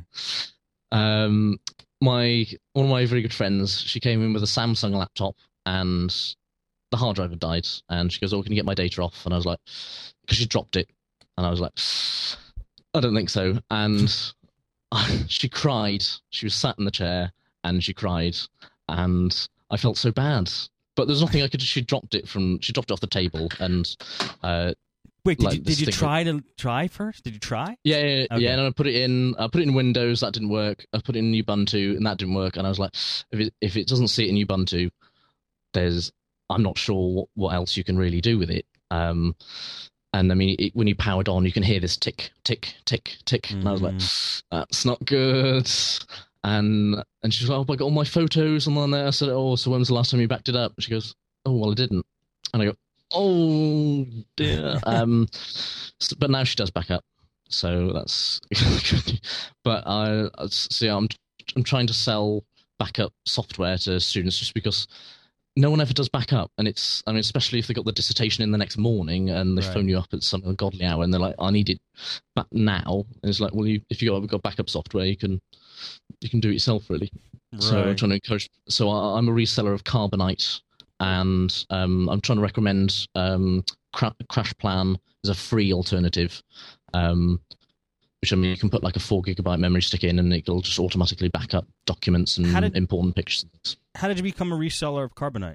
Um, my one of my very good friends, she came in with a Samsung laptop, and the hard drive had died. And she goes, "Oh, can you get my data off?" And I was like, because she dropped it, and I was like, "I don't think so." And she cried. She was sat in the chair, and she cried, and I felt so bad. But there's nothing I could. She dropped it from. She dropped it off the table, and uh, Wait, did Like you, this did you thing try to try first? Did you try? yeah, yeah, Okay. yeah. And I put it in. I put it in Windows. That didn't work. I put it in Ubuntu, and that didn't work. And I was like, if it if it doesn't see it in Ubuntu, there's I'm not sure what, what else you can really do with it. Um, And I mean, it, when you powered on, you can hear this tick, tick, tick, tick. Mm. And I was like, that's not good. And and she's like, oh, I got all my photos and on there. I said, oh, so when was the last time you backed it up? She goes, oh, well, I didn't. And I go, oh, dear. um, so, but now she does back up. So that's good. But I, see, I'm, I'm trying to sell backup software to students just because no one ever does backup, and it's, I mean, especially if they got the dissertation in the next morning and they right. phone you up at some ungodly hour and they're like, I need it back now. And it's like, well, you, if you got, got backup software, you can you can do it yourself, really. Right. So I'm trying to encourage. So I, I'm a reseller of Carbonite, and um, I'm trying to recommend um, Cra- Crash Plan as a free alternative. Um, which I mean, you can put like a four gigabyte memory stick in, and it'll just automatically back up documents and did, important pictures. How did you become a reseller of Carbonite?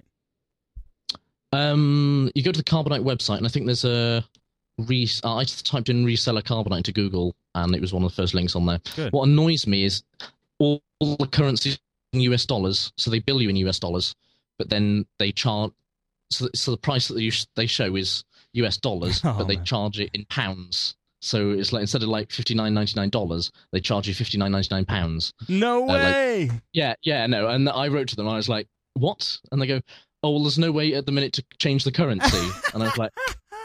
Um, you go to the Carbonite website, and I think there's a re. I typed in reseller Carbonite to Google, and it was one of the first links on there. Good. What annoys me is all the currencies in U S dollars, so they bill you in U S dollars, but then they charge. So, so the price that you sh- they show is U S dollars, oh, but they man. charge it in pounds. So it's like instead of like fifty-nine ninety-nine dollars, they charge you fifty-nine ninety-nine pounds. No way. Uh, like, yeah, yeah, no. And I wrote to them, and I was like, "What?" And they go, "Oh, well, there's no way at the minute to change the currency." And I was like,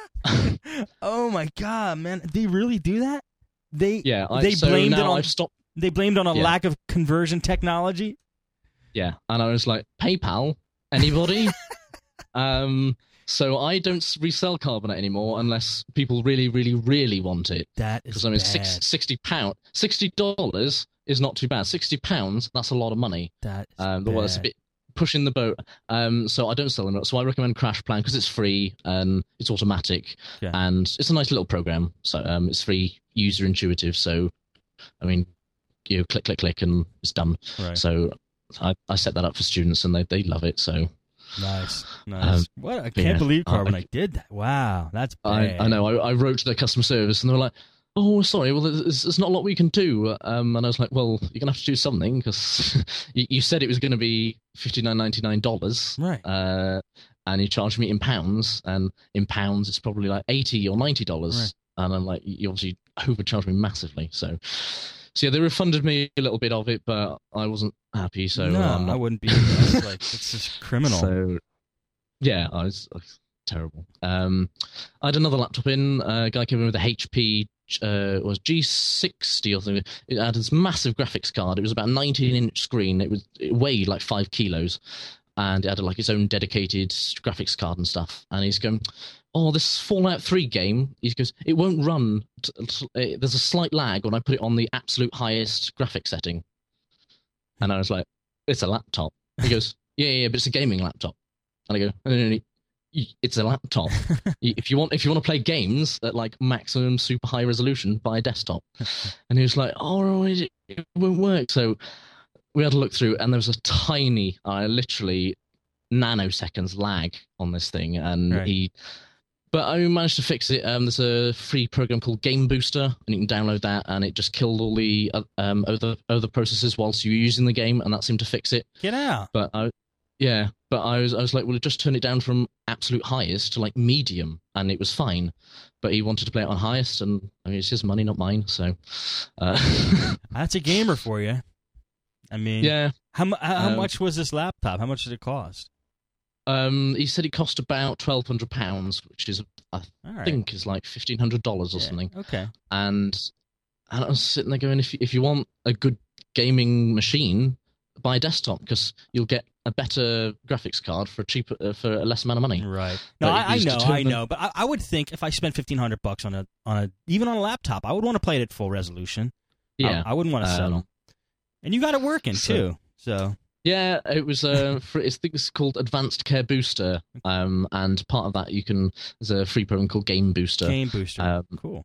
"Oh my god, man! They really do that? They yeah. I, they so blamed it now on I've stopped. They blamed on a yeah. lack of conversion technology." Yeah, and I was like, "PayPal? Anybody?" um. So I don't resell Carbonite anymore unless people really, really, really want it. That is because I mean, bad. six, sixty pound, sixty dollars is not too bad. Sixty pounds, that's a lot of money. That is um, bad. Well, it's a bit pushing the boat. Um, so I don't sell them. So I recommend Crash Plan because it's free and it's automatic, yeah. and it's a nice little program. So um, it's free, user intuitive. So I mean, you know, click, click, click, and it's done. Right. So I, I set that up for students, and they they love it. So. Nice, nice. Um, what I can't yeah, believe Carbonite I, did that. Wow, that's bad. I, I know. I, I wrote to their customer service, and they were like, "Oh, sorry. Well, there's, there's not a lot we can do." Um, and I was like, "Well, you're gonna have to do something because you, you said it was going to be fifty-nine ninety-nine dollars, right? Uh, and you charged me in pounds, and in pounds it's probably like eighty or ninety dollars, right. And I'm like, you obviously overcharged me massively, so." So yeah, they refunded me a little bit of it, but I wasn't happy. So no, I'm not... I wouldn't be. That's like it's just criminal. So yeah, I was, I was terrible. Um, I had another laptop in. Uh, a guy came in with a H P uh, was G sixty or something. It had this massive graphics card. It was about a nineteen inch screen. It was it weighed like five kilos, and it had like its own dedicated graphics card and stuff. And he's going, "Oh, this Fallout three game," he goes, "it won't run. T- t- there's a slight lag when I put it on the absolute highest graphics setting." And I was like, "It's a laptop." He goes, "Yeah, yeah, but it's a gaming laptop." And I go, "No, no, no, it's a laptop. If you want, if you want to play games at like maximum super high resolution, buy a desktop." And he was like, "Oh, it won't work." So we had to look through, and there was a tiny, uh, literally nanoseconds lag on this thing, and right. he. But I managed to fix it. Um, there's a free program called Game Booster, and you can download that, and it just killed all the um, other other processes whilst you were using the game, and that seemed to fix it. Get out. But I, yeah, but I was I was like, well, just turn it down from absolute highest to like medium, and it was fine. But he wanted to play it on highest, and I mean, it's his money, not mine. So uh, that's a gamer for you. I mean, yeah. How how um, much was this laptop? How much did it cost? Um, he said it cost about twelve hundred pounds, which is I right. think is like fifteen hundred dollars or yeah. something. Okay. And and I was sitting there going, if you, if you want a good gaming machine, buy a desktop because you'll get a better graphics card for a cheaper uh, for a less amount of money. Right. No, I, I know, I know, but I, I would think if I spent fifteen hundred bucks on a on a even on a laptop, I would want to play it at full resolution. Yeah, I, I wouldn't want to settle. Um, and you got it working so, too, so. Yeah, it was. Uh, for, it's, I think it's called Advanced Care Booster, um, and part of that you can. There's a free program called Game Booster. Game Booster, um, cool.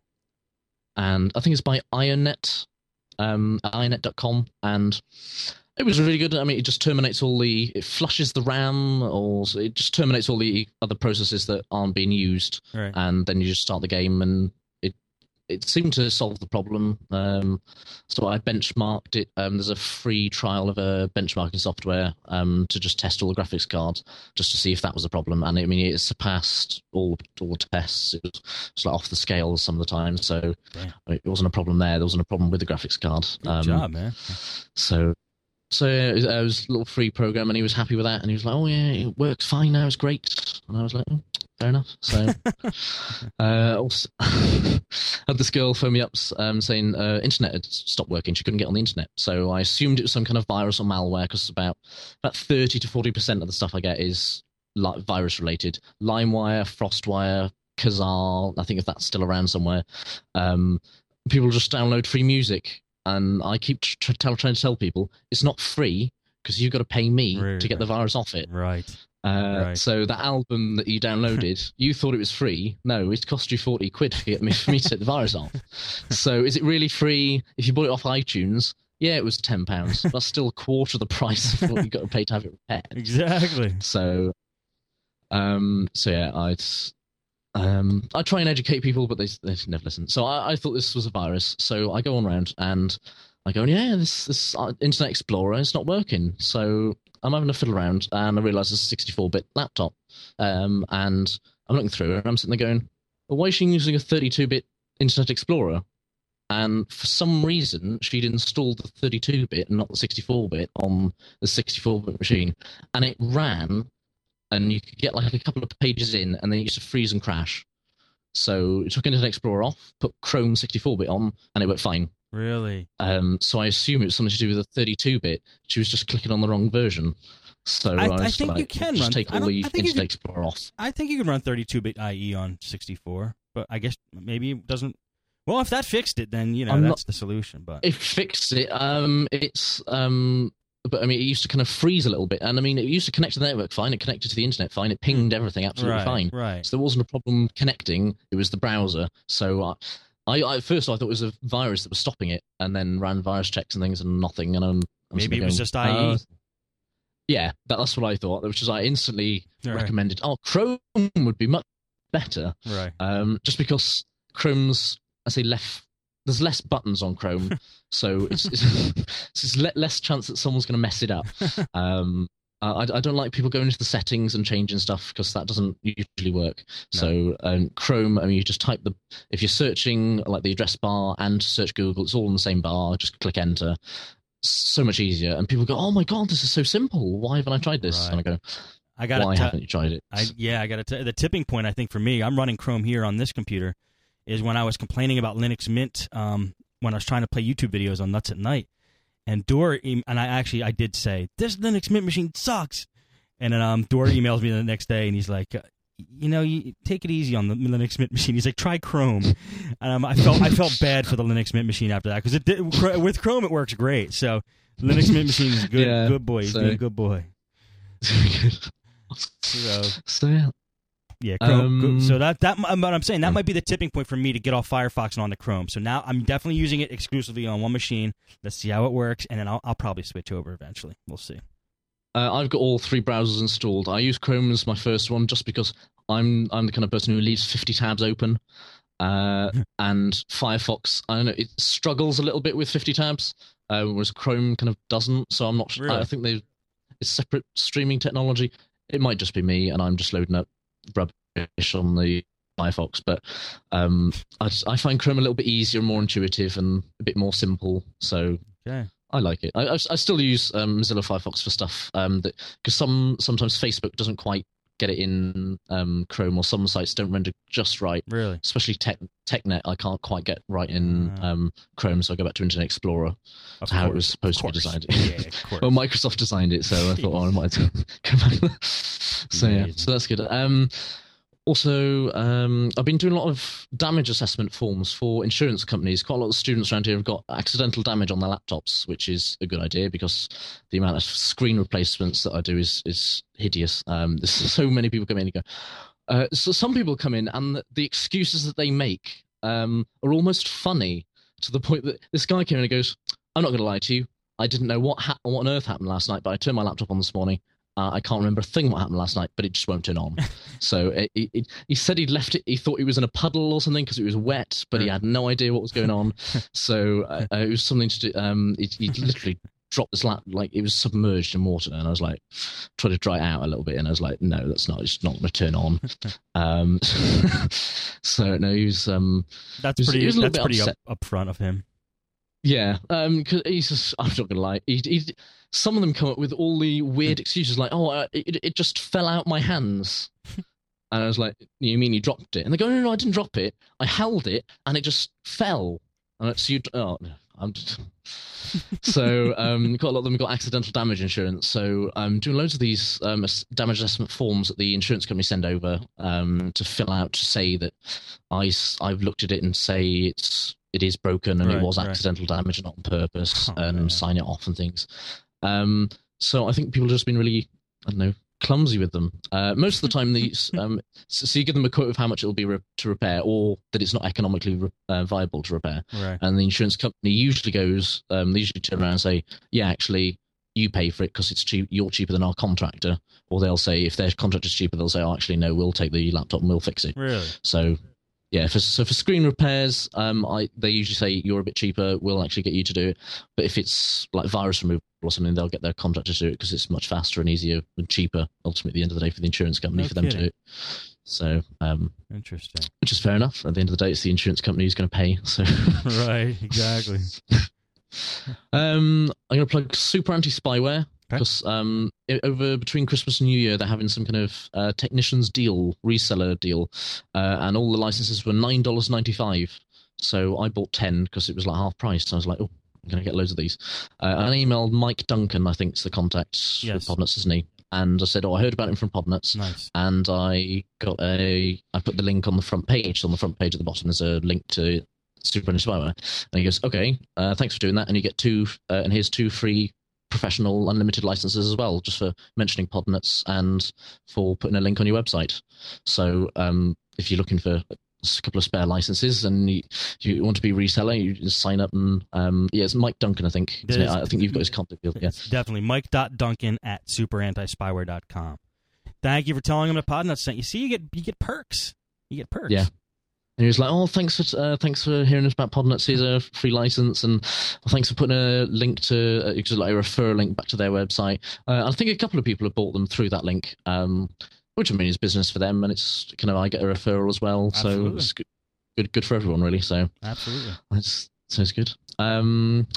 And I think it's by IronNet, um, ironet dot com, and it was really good. I mean, it just terminates all the. It flushes the RAM, or it just terminates all the other processes that aren't being used, right. And then you just start the game, and it it seemed to solve the problem. Um, so I benchmarked it. Um, there's a free trial of a benchmarking software um, to just test all the graphics cards, just to see if that was a problem. And I mean, it surpassed all all the tests. It was, it was like off the scale some of the time. So Damn. it wasn't a problem there. There wasn't a problem with the graphics card. Good um, job, man. So. So yeah, it was, it was a little free program, and he was happy with that. And he was like, "Oh yeah, it works fine now. It's great." And I was like, oh, "Fair enough." So, uh, also had this girl phone me up um, saying uh, internet had stopped working. She couldn't get on the internet. So I assumed it was some kind of virus or malware, because about about thirty to forty percent of the stuff I get is like virus related. LimeWire, FrostWire, Kazaa. I think if that's still around somewhere, um, people just download free music. And I keep tr- tr- trying to tell people it's not free, because you've got to pay me right, to get the virus off it. Right. Uh, right. So that album that you downloaded, you thought it was free. No, it cost you forty quid to get me, for me to take the virus off. So is it really free? If you bought it off iTunes, yeah, it was ten pounds. That's still a quarter of the price of what you got to pay to have it repaired. Exactly. So, um, so yeah, I'd. Um, I try and educate people, but they they never listen. So I, I thought this was a virus. So I go on around and I go, yeah, this this uh, Internet Explorer is not working. So I'm having a fiddle around, and I realise it's a sixty-four bit laptop. Um, and I'm looking through it, and I'm sitting there going, well, why is she using a thirty-two bit Internet Explorer? And for some reason, she'd installed the thirty-two bit and not the sixty-four bit on the sixty-four bit machine, and it ran. And you could get like a couple of pages in, and then it used to freeze and crash. So it took Internet Explorer off, put Chrome sixty-four bit on, and it went fine. Really? Um, so I assume it was something to do with the thirty-two bit. She was just clicking on the wrong version. So I, I, I was think like, you can just run. take I all the I think Internet can, Explorer off. I think you can run thirty-two bit I E on sixty-four, but I guess maybe it doesn't. Well, if that fixed it, then you know I'm that's not, the solution. But it fixed it. Um, it's um. But I mean, it used to kind of freeze a little bit, and I mean, it used to connect to the network fine. It connected to the internet fine. It pinged everything absolutely right, fine. Right. So there wasn't a problem connecting. It was the browser. So I, I, I at first I thought it was a virus that was stopping it, and then ran virus checks and things, and nothing. And I'm, I'm maybe it going, was just I E. Uh, yeah, that, that's what I thought. Which is I instantly right. recommended. Oh, Chrome would be much better. Right. Um, just because Chrome's, I say left. There's less buttons on Chrome, so it's, it's, it's le- less chance that someone's going to mess it up. Um, I, I don't like people going into the settings and changing stuff, because that doesn't usually work. No. So um, Chrome, I mean, you just type the, if you're searching like the address bar and search Google, it's all in the same bar. Just click enter. So much easier. And people go, "Oh my god, this is so simple. Why haven't I tried this?" Right. And I go, I gotta "Why t- haven't you tried it?" I, yeah, I got to tell you, the tipping point, I think, for me, I'm running Chrome here on this computer, is when I was complaining about Linux Mint um, when I was trying to play YouTube videos on Nuts at Night. And Dor, and I actually, I did say, this Linux Mint machine sucks. And then um, Dor emails me the next day, and he's like, uh, you know, you take it easy on the Linux Mint machine. He's like, try Chrome. And um, I felt I felt bad for the Linux Mint machine after that, because it did, with Chrome it works great. So Linux Mint machine is good, yeah, good boy. He's so. being a good boy. so, so yeah. Yeah, Chrome. Um, so that that what I'm saying, that might be the tipping point for me to get off Firefox and onto Chrome. So now I'm definitely using it exclusively on one machine. Let's see how it works, and then I'll, I'll probably switch over eventually. We'll see. Uh, I've got all three browsers installed. I use Chrome as my first one, just because I'm I'm the kind of person who leaves fifty tabs open, uh, and Firefox, I don't know, it struggles a little bit with fifty tabs, uh, whereas Chrome kind of doesn't. So I'm not sure. Really? I think they it's separate streaming technology. It might just be me, and I'm just loading up rubbish on the Firefox, but um, I, I find Chrome a little bit easier, more intuitive, and a bit more simple. So okay. I like it. I, I, I still use um, Mozilla Firefox for stuff um, that because some sometimes Facebook doesn't quite get it in um, Chrome, or some sites don't render just right. Really, especially Tech, TechNet, I can't quite get right in uh, um, Chrome, so I go back to Internet Explorer to how it was supposed to be designed. Yeah, of course. Well, Microsoft designed it, so I thought, oh, I might go back. So yeah, so that's good. Um, also, um, I've been doing a lot of damage assessment forms for insurance companies. Quite a lot of students around here have got accidental damage on their laptops, which is a good idea because the amount of screen replacements that I do is is hideous. Um, there's so many people come in and go. Uh, so some people come in and the, the excuses that they make um, are almost funny, to the point that this guy came in and goes, "I'm not going to lie to you. I didn't know what ha- what on earth happened last night, but I turned my laptop on this morning, Uh, I can't remember a thing what happened last night, but it just won't turn on. So it, it, it, he said he'd left it. He thought it was in a puddle or something because it was wet, but he had no idea what was going on. So uh, it was something to do. Um, he, he literally dropped this lap, like it was submerged in water, and I was like, try to dry it out a little bit, and I was like, no, that's not. It's not going to turn on. um, so no, he was. Um, that's he was, pretty. he was a little that's bit pretty upset. up, upfront of him. Yeah, um, cause he's just, I'm not gonna lie. He, he, some of them come up with all the weird excuses, like, "Oh, uh, it, it just fell out my hands," and I was like, "You mean you dropped it?" And they go, "No, no, no, I didn't drop it. I held it, and it just fell." And it's you. Oh, no, I'm. Just... so, um, got a lot of them got accidental damage insurance. So, I'm doing loads of these um, damage assessment forms that the insurance company send over um, to fill out to say that I, I've looked at it and say it's. It is broken and right, it was right. accidental damage, not on purpose, Oh, and man. sign it off and things. Um, so I think people have just been really, I don't know, clumsy with them. Uh, most of the time, these, um, so, so you give them a quote of how much it'll be re- to repair, or that it's not economically re- uh, viable to repair. Right. And the insurance company usually goes, um, they usually turn around and say, yeah, actually, you pay for it because it's cheap. You're cheaper than our contractor. Or they'll say, if their contractor's cheaper, they'll say, oh, actually, no, we'll take the laptop and we'll fix it. Really? So. Yeah, for, so for screen repairs, um, I they usually say you're a bit cheaper. We'll actually get you to do it. But if it's like virus removal or something, they'll get their contractor to do it because it's much faster and easier and cheaper. Ultimately, at the end of the day, for the insurance company No for them kidding. to do it. So, um, Interesting. which is fair enough. At the end of the day, it's the insurance company who's going to pay. So, Right. Exactly. um, I'm going to plug Super Anti Spyware. Okay. Because um, i- over between Christmas and New Year, they're having some kind of uh, technicians deal, reseller deal, uh, and all the licenses were nine dollars ninety-five. So I bought ten because it was like half price. So I was like, oh, I'm going to get loads of these. Uh, and I emailed Mike Duncan, I think is the contact Yes. with Podnuts, isn't he? And I said, oh, I heard about him from Podnuts. Nice. And I got a, I put the link on the front page. So on the front page at the bottom, there's a link to Super Anti Spyware. And he goes, okay, uh, thanks for doing that. And you get two, uh, and here's two free professional unlimited licenses as well, just for mentioning Podnuts and for putting a link on your website. So um, if you're looking for a couple of spare licenses and you, you want to be a reseller, you just sign up and um, yeah, it's Mike Duncan, I think. Isn't it? It is. I think you've got his contact deal. Yeah. It's definitely Mike dot Duncan at super anti spyware dot com. Thank you for telling him that Podnuts sent you. See, you get you get perks. You get perks. Yeah. And he was like, "Oh, thanks for uh, thanks for hearing us about Podnuts. Here's a free license, and well, thanks for putting a link to uh, like a refer link back to their website." Uh, I think a couple of people have bought them through that link, um, which I mean is business for them, and it's kind of I get a referral as well, Absolutely. so it's good, good, good for everyone, really. So Absolutely. that's sounds good. Um,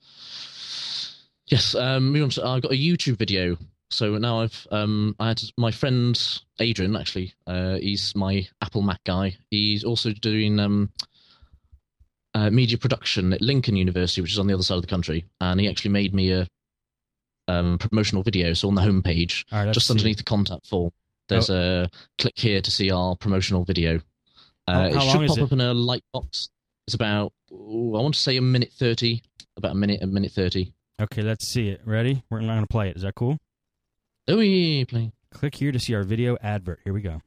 yes, um, moving on to, I've got a YouTube video. So now I've um I had my friend Adrian actually uh he's my Apple Mac guy. He's also doing um uh, media production at Lincoln University, which is on the other side of the country, and he actually made me a um promotional video. So on the homepage, All right, let's just see. underneath the contact form, there's a click here to see our promotional video. Uh, How- it how should long is pop it? up in a light box. It's about ooh, I want to say a minute thirty, about a minute, a minute thirty. Okay, let's see it. Ready? We're not going to play it. Is that cool? Oh yeah, play. Click here to see our video advert. Here we go.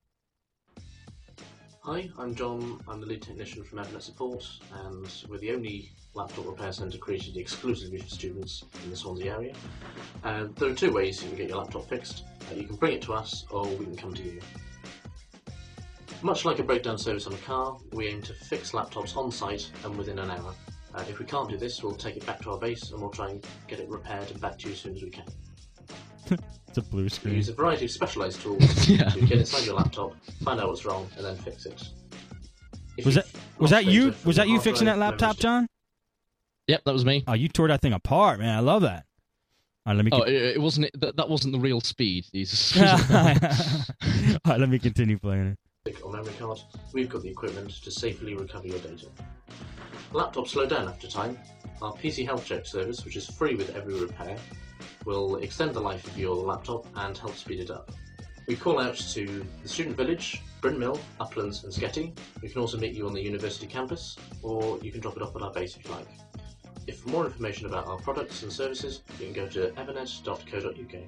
Hi, I'm John. I'm the lead technician from Evernet Support, and we're the only laptop repair centre created exclusively for students in the Swansea area. Uh, there are two ways you can get your laptop fixed. Uh, you can bring it to us, or we can come to you. Much like a breakdown service on a car, we aim to fix laptops on site and within an hour. Uh, if we can't do this, we'll take it back to our base and we'll try and get it repaired and back to you as soon as we can. It's a blue We screen. use a variety of specialised tools Yeah. to get inside your laptop, find out what's wrong, and then fix it. If Was you've that was lost that you? data from Was that your you hard fixing drive, that laptop, memory John? Yep, that was me. Oh, you tore that thing apart, man. I love that. All right, let me. Oh, Con- it, it wasn't. It, that, that wasn't the real speed. Jesus. All right, let me continue playing it. stick or memory card, we've got the equipment to safely recover your data. Laptops slow down after time. Our P C Health Check service, which is free with every repair, will extend the life of your laptop and help speed it up. We call out to the Student Village, Bryn Mill, Uplands and Sketty. We can also meet you on the university campus, or you can drop it off at our base if you like. If for more information about our products and services, you can go to evernet dot co dot uk.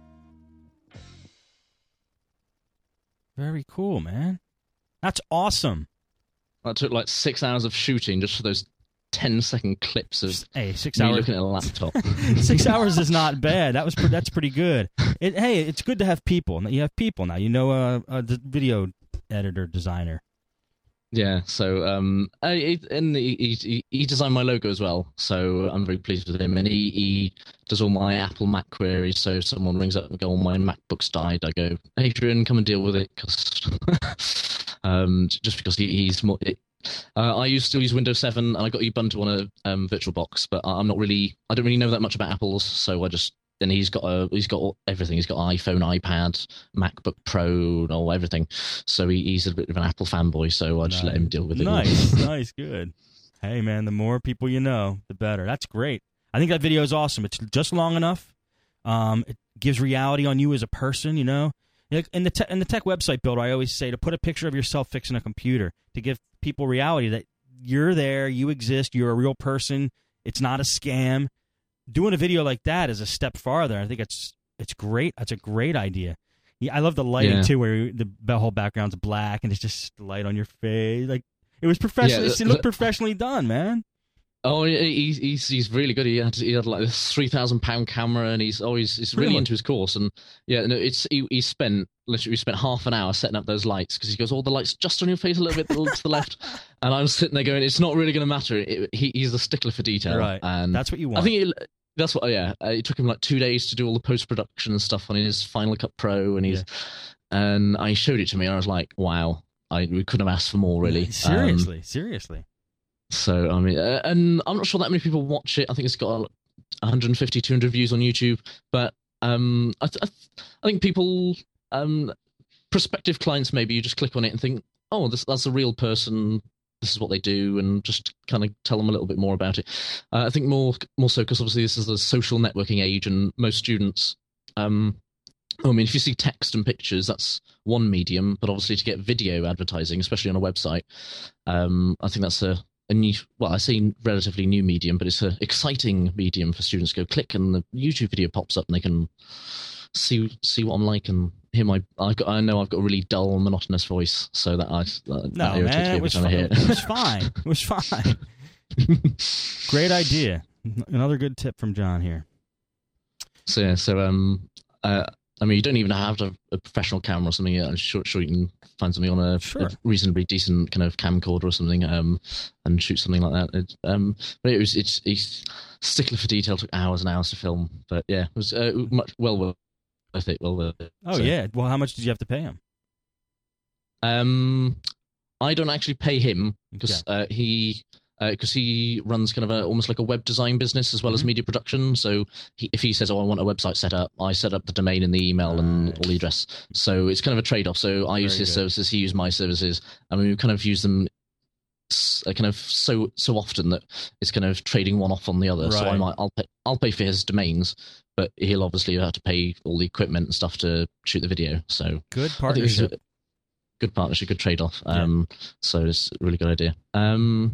Very cool, man. That's awesome. That took like six hours of shooting just for those ten second clips of hey, six me hours. looking at a laptop. Six hours is not bad. That was pre- that's pretty good. It, hey, it's good to have people. You have people now. You know, a uh, uh, video editor, designer. Yeah, so um, I, and he, he he designed my logo as well, so I'm very pleased with him. And he, he does all my Apple Mac queries. So if someone rings up and go, "Oh, my MacBook's died," I go, "Adrian, come and deal with it," because um, just because he, he's more. It, uh, I used still use Windows seven, and I got Ubuntu on a um, VirtualBox, but I'm not really. I don't really know that much about Apples, so I just. And he's got a, he's got everything. He's got iPhone, iPad, MacBook Pro, all everything. So he, he's a bit of an Apple fanboy. So I just nice. let him deal with it. Nice, nice, good. Hey man, the more people you know, the better. That's great. I think that video is awesome. It's just long enough. Um, it gives reality on you as a person. You know, in the te- in the tech website builder, I always say to put a picture of yourself fixing a computer to give people reality that you're there, you exist, you're a real person. It's not a scam. Doing a video like that is a step farther. I think it's it's great. That's a great idea. Yeah, I love the lighting yeah. too, where the, the whole background's black and it's just light on your face. Like it was professional. Yeah, it looked professionally done, man. Oh, he's he's he's really good. He had he had like this three thousand pound camera, and he's always he's really, really into his course. And yeah, no, it's he, he spent literally we spent half an hour setting up those lights because he goes, all the lights just on your face a little bit to the left, and I'm sitting there going, it's not really going to matter. It, he, he's a stickler for detail, right? And that's what you want. I think it, that's what. Oh, yeah, uh, it took him like two days to do all the post production and stuff on his Final Cut Pro, and he's yeah. and I showed it to me, and I was like, wow, I we couldn't have asked for more, really. Seriously, um, seriously. So, I mean, uh, and I'm not sure that many people watch it. I think it's got one hundred fifty, two hundred views on YouTube. But um, I, th- I, th- I think people, um, prospective clients, maybe you just click on it and think, oh, this, that's a real person. This is what they do, and just kind of tell them a little bit more about it. Uh, I think more, more so because obviously this is the social networking age, and most students. Um, I mean, if you see text and pictures, that's one medium. But obviously, to get video advertising, especially on a website, um, I think that's a a new, well, I say relatively new medium, but it's an exciting medium for students to go click, and the YouTube video pops up, and they can see see what I'm like and hear my. I got, I know I've got a really dull, monotonous voice, so that I that, no that man, it was, fine. Hear. it was fine. It was fine. Great idea. Another good tip from John here. So yeah, so um, uh, I mean, you don't even have to have a professional camera or something yet. I'm sure, sure you can find something on a, sure. a reasonably decent kind of camcorder or something, um, and shoot something like that. It, um, but it was it's, it's stickler for detail. Took hours and hours to film, but yeah, it was uh, much well worth it. Well worth it. Oh so, yeah. Well, how much did you have to pay him? Um, I don't actually pay him because okay. uh, he. Because uh, he runs kind of a, almost like a web design business as well mm-hmm. as media production. So he, if he says, oh, I want a website set up, I set up the domain and the email nice. and all the address. So it's kind of a trade-off. So I Very use his good. services, he used my services. I mean, we kind of use them uh, kind of so so often that it's kind of trading one off on the other. Right. So I might, I'll, pay, I'll pay for his domains, but he'll obviously have to pay all the equipment and stuff to shoot the video. So good partnership. A, good partnership, good trade-off. Um, yeah. So it's a really good idea. Um,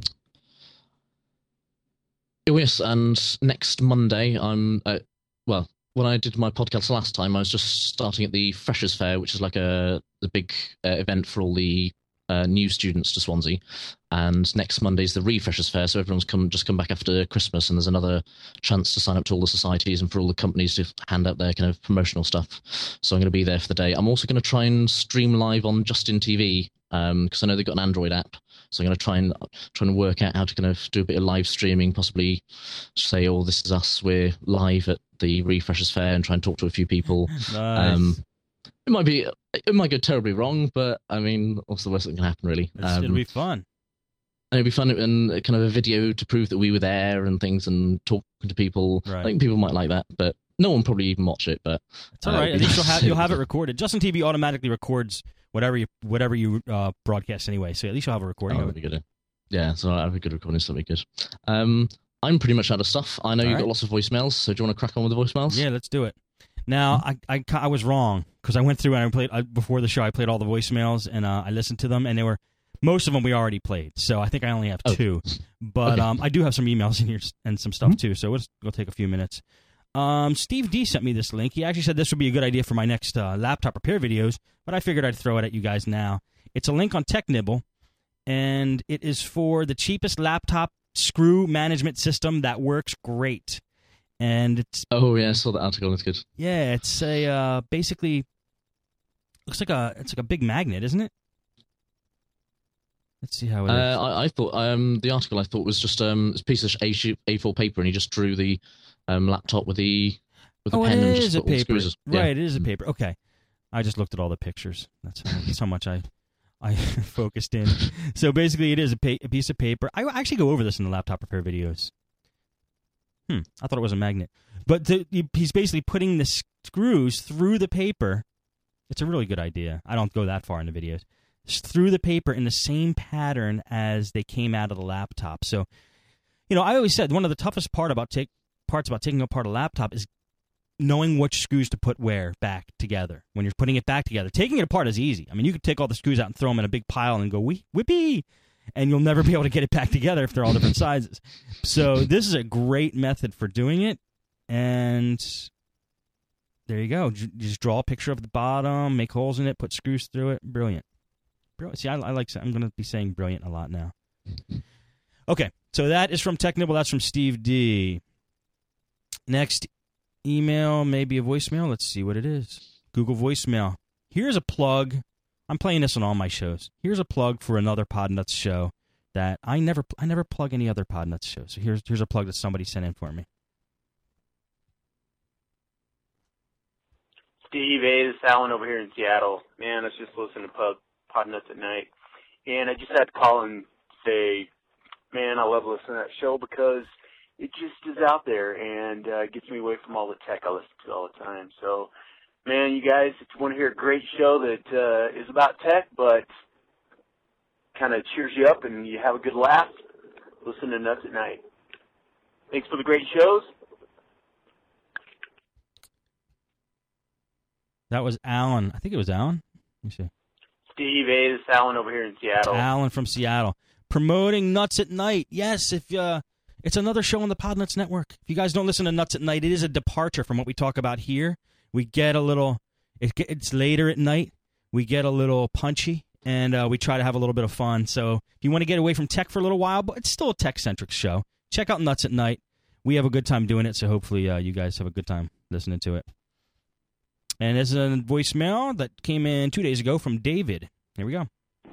Oh, yes, and next Monday, I'm, uh, well, when I did my podcast last time, I was just starting at the Freshers' Fair, which is like a the big uh, event for all the uh, new students to Swansea. And next Monday is the Refreshers' Fair, so everyone's come just come back after Christmas, and there's another chance to sign up to all the societies and for all the companies to hand out their kind of promotional stuff. So I'm going to be there for the day. I'm also going to try and stream live on Justin T V, because um, I know they've got an Android app. So I'm going to try and try and work out how to kind of do a bit of live streaming, possibly say, oh, this is us, we're live at the Refreshers' Fair, and try and talk to a few people. Nice. Um, it might be, it might go terribly wrong, but I mean, what's the worst that can happen, really? Um, it'll be fun. And it'll be fun, and kind of a video to prove that we were there and things, and talking to people. Right. I think people might like that, but no one probably even watch it. But it's all right. Uh, At least you'll have you'll have it recorded. Justin T V automatically records whatever you whatever you uh, broadcast anyway. So at least you'll have a recording oh, of it. That'd be good. Yeah, so I have a good recording, so that'd be good. Um, I'm pretty much out of stuff. I know all you've right. got lots of voicemails, so do you want to crack on with the voicemails? Yeah, let's do it. Now, I, I, I was wrong, because I went through and I played, I, before the show, I played all the voicemails, and uh, I listened to them, and they were, most of them we already played, so I think I only have oh. two. But okay. um, I do have some emails in here and some stuff, mm-hmm. too, so it'll, it'll take a few minutes. Um, Steve D sent me this link. He actually said this would be a good idea for my next uh, laptop repair videos, but I figured I'd throw it at you guys now. It's a link on TechNibble, and it is for the cheapest laptop screw management system that works great. And it's Oh yeah, I saw that article. That's good. yeah, it's a uh, basically looks like a it's like a big magnet, isn't it? Let's see how it Uh, is. I, I thought um, the article I thought was just um, a piece of A four paper, and he just drew the um, laptop with the with the Oh, pen it and is just a put all the paper, screws. right? Yeah. It is a paper. Okay, I just looked at all the pictures. That's how, that's how much I I focused in. So basically, it is a, pa- a piece of paper. I actually go over this in the laptop repair videos. Hmm, I thought it was a magnet. But the, he's basically putting the screws through the paper. It's a really good idea. I don't go that far in the videos. Just through the paper in the same pattern as they came out of the laptop. So, you know, I always said one of the toughest part about take, parts about taking apart a laptop is knowing which screws to put where back together. When you're putting it back together. Taking it apart is easy. I mean, you could take all the screws out and throw them in a big pile and go, whee, whippy! And you'll never be able to get it back together if they're all different sizes. So this is a great method for doing it. And there you go. J- just draw a picture of the bottom, make holes in it, put screws through it. Brilliant. Brilliant. See, I, I like. I'm going to be saying brilliant a lot now. Okay, so that is from Technibble. That's from Steve D. Next email, maybe a voicemail. Let's see what it is. Google voicemail. Here's a plug. I'm playing this on all my shows. Here's a plug for another Podnuts show that I never I never plug any other Podnuts show. So here's here's a plug that somebody sent in for me. Steve, hey, this is Alan over here in Seattle. Man, I was just listening to Pod, Podnuts at night, and I just had to call and say, man, I love listening to that show because it just is out there and uh, gets me away from all the tech I listen to all the time. So, man, you guys, if you want to hear a great show that uh, is about tech but kind of cheers you up and you have a good laugh, listen to Nuts at Night. Thanks for the great shows. That was Alan. I think it was Alan. Let me see. Steve, hey, this is Alan over here in Seattle. Alan from Seattle. Promoting Nuts at Night. Yes, if uh, it's another show on the Podnuts Network. If you guys don't listen to Nuts at Night, it is a departure from what we talk about here. We get a little, it, it's later at night. We get a little punchy, and uh, we try to have a little bit of fun. So if you want to get away from tech for a little while, but it's still a tech-centric show, check out Nuts at Night. We have a good time doing it, so hopefully uh, you guys have a good time listening to it. And this is a voicemail that came in two days ago from David. Here we go.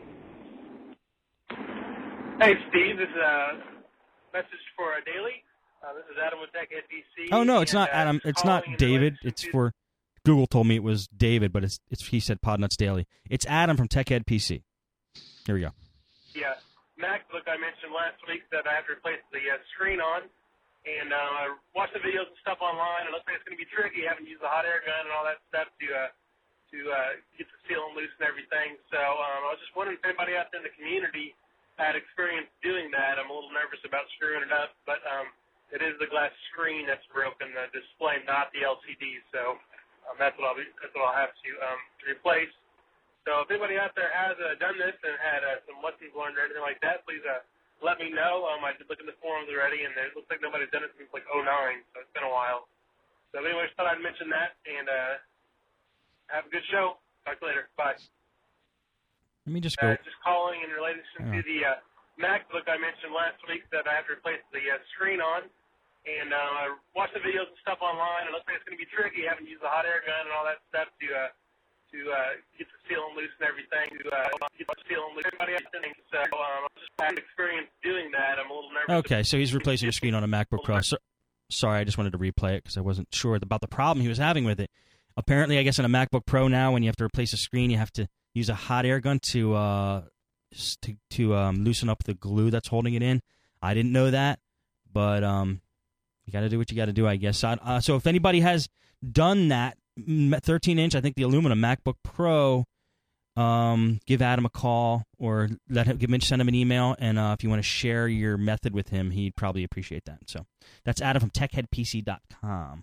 Hey, Steve. This is a message for a daily. Uh, this is Adam with TechHead P C. Oh, no, it's and, not uh, Adam. It's not calling in David. relation It's to- for... Google told me it was David, but it's it's he said Podnuts Daily. It's Adam from TechHead P C. Here we go. Yeah, MacBook I mentioned last week that I have to replace the uh, screen on. And uh, I watched the videos and stuff online. It looks like it's going to be tricky having to use the hot air gun and all that stuff to uh, to uh, get the sealant loose and everything. So um, I was just wondering if anybody out there in the community had experience doing that. I'm a little nervous about screwing it up, but um, it is the glass screen that's broken, the display, not the L C D. So um, that's what I'll be, that's what I'll have to um, replace. So if anybody out there has uh, done this and had uh, some lessons learned or anything like that, please uh, let me know. Um, I did look in the forums already, and it looks like nobody's done it since like oh nine, so it's been a while. So anyway, just thought I'd mention that, and uh, have a good show. Talk to you later. Bye. Let me just go. Uh, just calling in relation Yeah. to the uh, MacBook I mentioned last week that I have to replace the uh, screen on. And uh, I watched the videos and stuff online. It looks like it's going to be tricky having to use the hot air gun and all that stuff to uh, to uh, get the sealant loose and everything. To uh, get the sealant loose. Everybody else thinks so. Um, I just had experience doing that. I'm a little nervous. Okay, so he's replacing a screen on a MacBook Pro. So, sorry, I just wanted to replay it because I wasn't sure about the problem he was having with it. Apparently, I guess in a MacBook Pro now, when you have to replace a screen, you have to use a hot air gun to uh, to to um, loosen up the glue that's holding it in. I didn't know that, but um, you got to do what you got to do, I guess. Uh, so if anybody has done that, thirteen inch, I think the aluminum MacBook Pro, um, give Adam a call or let him give him send him an email, and uh, if you want to share your method with him, he'd probably appreciate that. So that's Adam from tech head P C dot com.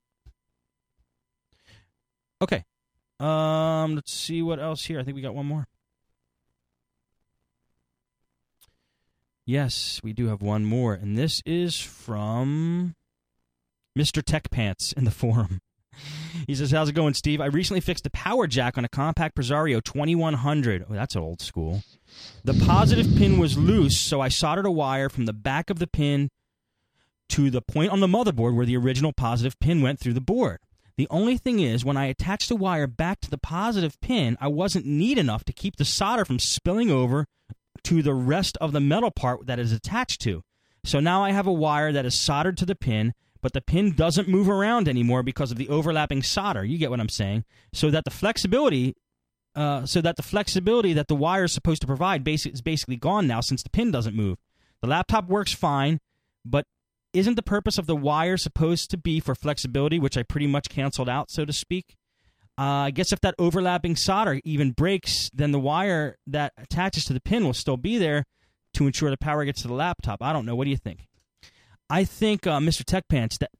Okay, um, let's see what else here. I think we got one more. Yes, we do have one more, and this is from Mister Tech Pants in the forum. He says, how's it going, Steve? I recently fixed the power jack on a compact Presario twenty-one hundred. Oh, that's old school. The positive pin was loose, so I soldered a wire from the back of the pin to the point on the motherboard where the original positive pin went through the board. The only thing is, when I attached the wire back to the positive pin, I wasn't neat enough to keep the solder from spilling over to the rest of the metal part that is attached to. So now I have a wire that is soldered to the pin, but the pin doesn't move around anymore because of the overlapping solder. You get what I'm saying? So that the flexibility, uh, so that the flexibility that the wire is supposed to provide basi- is basically gone now since the pin doesn't move. The laptop works fine, but isn't the purpose of the wire supposed to be for flexibility, which I pretty much canceled out, so to speak? Uh, I guess if that overlapping solder even breaks, then the wire that attaches to the pin will still be there to ensure the power gets to the laptop. I don't know. What do you think? I think, uh, Mister Tech Pants, that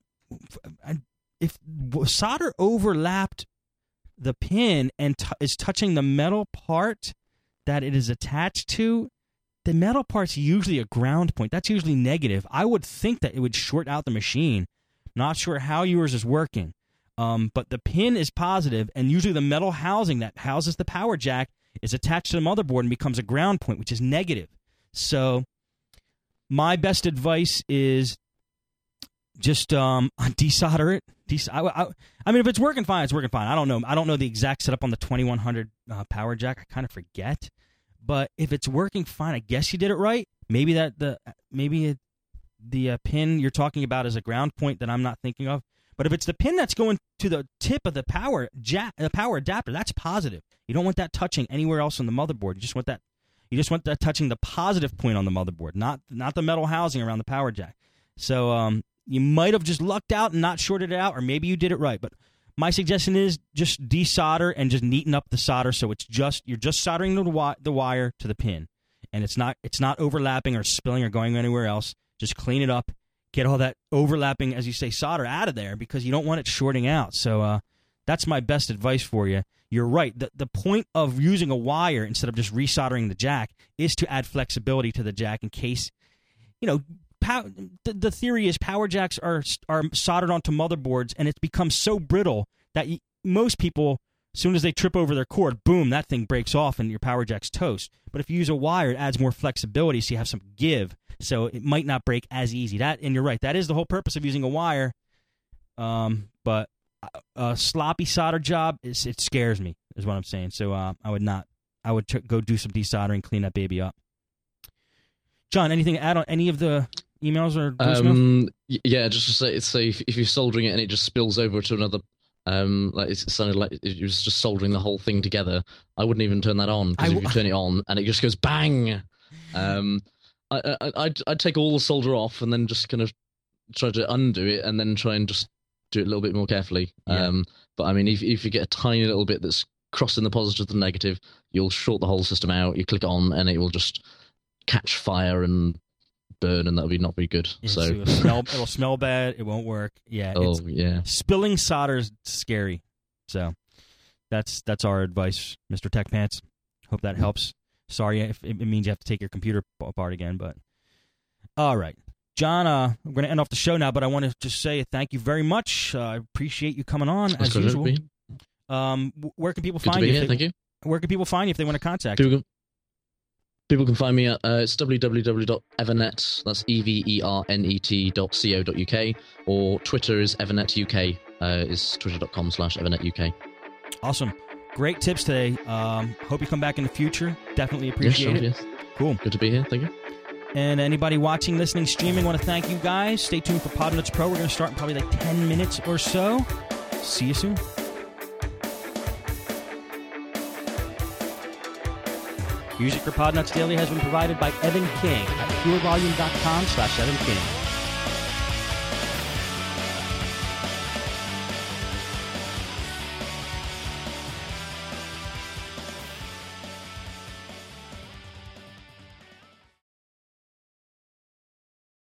if solder overlapped the pin and t- is touching the metal part that it is attached to, the metal part's usually a ground point. That's usually negative. I would think that it would short out the machine. Not sure how yours is working. Um, but the pin is positive, and usually the metal housing that houses the power jack is attached to the motherboard and becomes a ground point, which is negative. So my best advice is just um, desolder it. Des- I, I, I mean, if it's working fine, it's working fine. I don't know. I don't know the exact setup on the twenty-one hundred uh, power jack. I kind of forget. But if it's working fine, I guess you did it right. Maybe that the maybe it, the uh, pin you're talking about is a ground point that I'm not thinking of. But if it's the pin that's going to the tip of the power jack, the power adapter, that's positive. You don't want that touching anywhere else on the motherboard. You just want that. You just want that touching the positive point on the motherboard, not not the metal housing around the power jack. So um, you might have just lucked out and not shorted it out, or maybe you did it right. But my suggestion is just desolder and just neaten up the solder so it's just you're just soldering the, wi- the wire to the pin, and it's not it's not overlapping or spilling or going anywhere else. Just clean it up, get all that overlapping, as you say, solder out of there because you don't want it shorting out. So uh, that's my best advice for you. You're right. The the point of using a wire instead of just resoldering the jack is to add flexibility to the jack in case, you know. Pow- the, the theory is power jacks are are soldered onto motherboards, and it becomes so brittle that y- most people, as soon as they trip over their cord, boom, that thing breaks off and your power jack's toast. But if you use a wire, it adds more flexibility, so you have some give, so it might not break as easy. That, and you're right, that is the whole purpose of using a wire. Um, but a, a sloppy solder job, is, it scares me, is what I'm saying. So uh, I would not. I would ch- go do some desoldering, clean that baby up. John, anything to add on any of the emails or voicemails? Um, yeah, just to say, say if, if you're soldering it and it just spills over to another, um, like it sounded like it was just soldering the whole thing together. I wouldn't even turn that on because if you turn it on and it just goes bang, um, I, I, I'd I'd take all the solder off and then just kind of try to undo it and then try and just do it a little bit more carefully. Yeah. Um, but I mean, if if you get a tiny little bit that's crossing the positive and the negative, you'll short the whole system out. You click it on and it will just catch fire and burn, and that would be not very good. Yeah, so it'll smell, it'll smell bad. It won't work. Yeah. oh it's, yeah. Spilling solder is scary. So that's that's our advice, Mister Tech Pants. Hope that helps. Sorry if it means you have to take your computer apart again, but all right, John. Uh, we're going to end off the show now, but I want to just say thank you very much. Uh, I appreciate you coming on That's as good, usual. be. Um, where can people Good find to be you? here, If they, thank you. Where can people find you if they want to contact People you? can, people can find me at uh, it's w w w dot evernet, that's E V E R N E T dot co dot U K, or Twitter is evernet U K, uh, is twitter dot com slash evernet U K. Awesome. Great tips today. Um, hope you come back in the future. Definitely Yes, appreciate sure, it. yes. Cool. Good to be here, thank you. And anybody watching, listening, streaming, want to thank you guys. Stay tuned for Podnuts Pro. We're going to start in probably like ten minutes or so. See you soon. Music for Podnuts Daily has been provided by Evan King at pure volume dot com slash Evan King.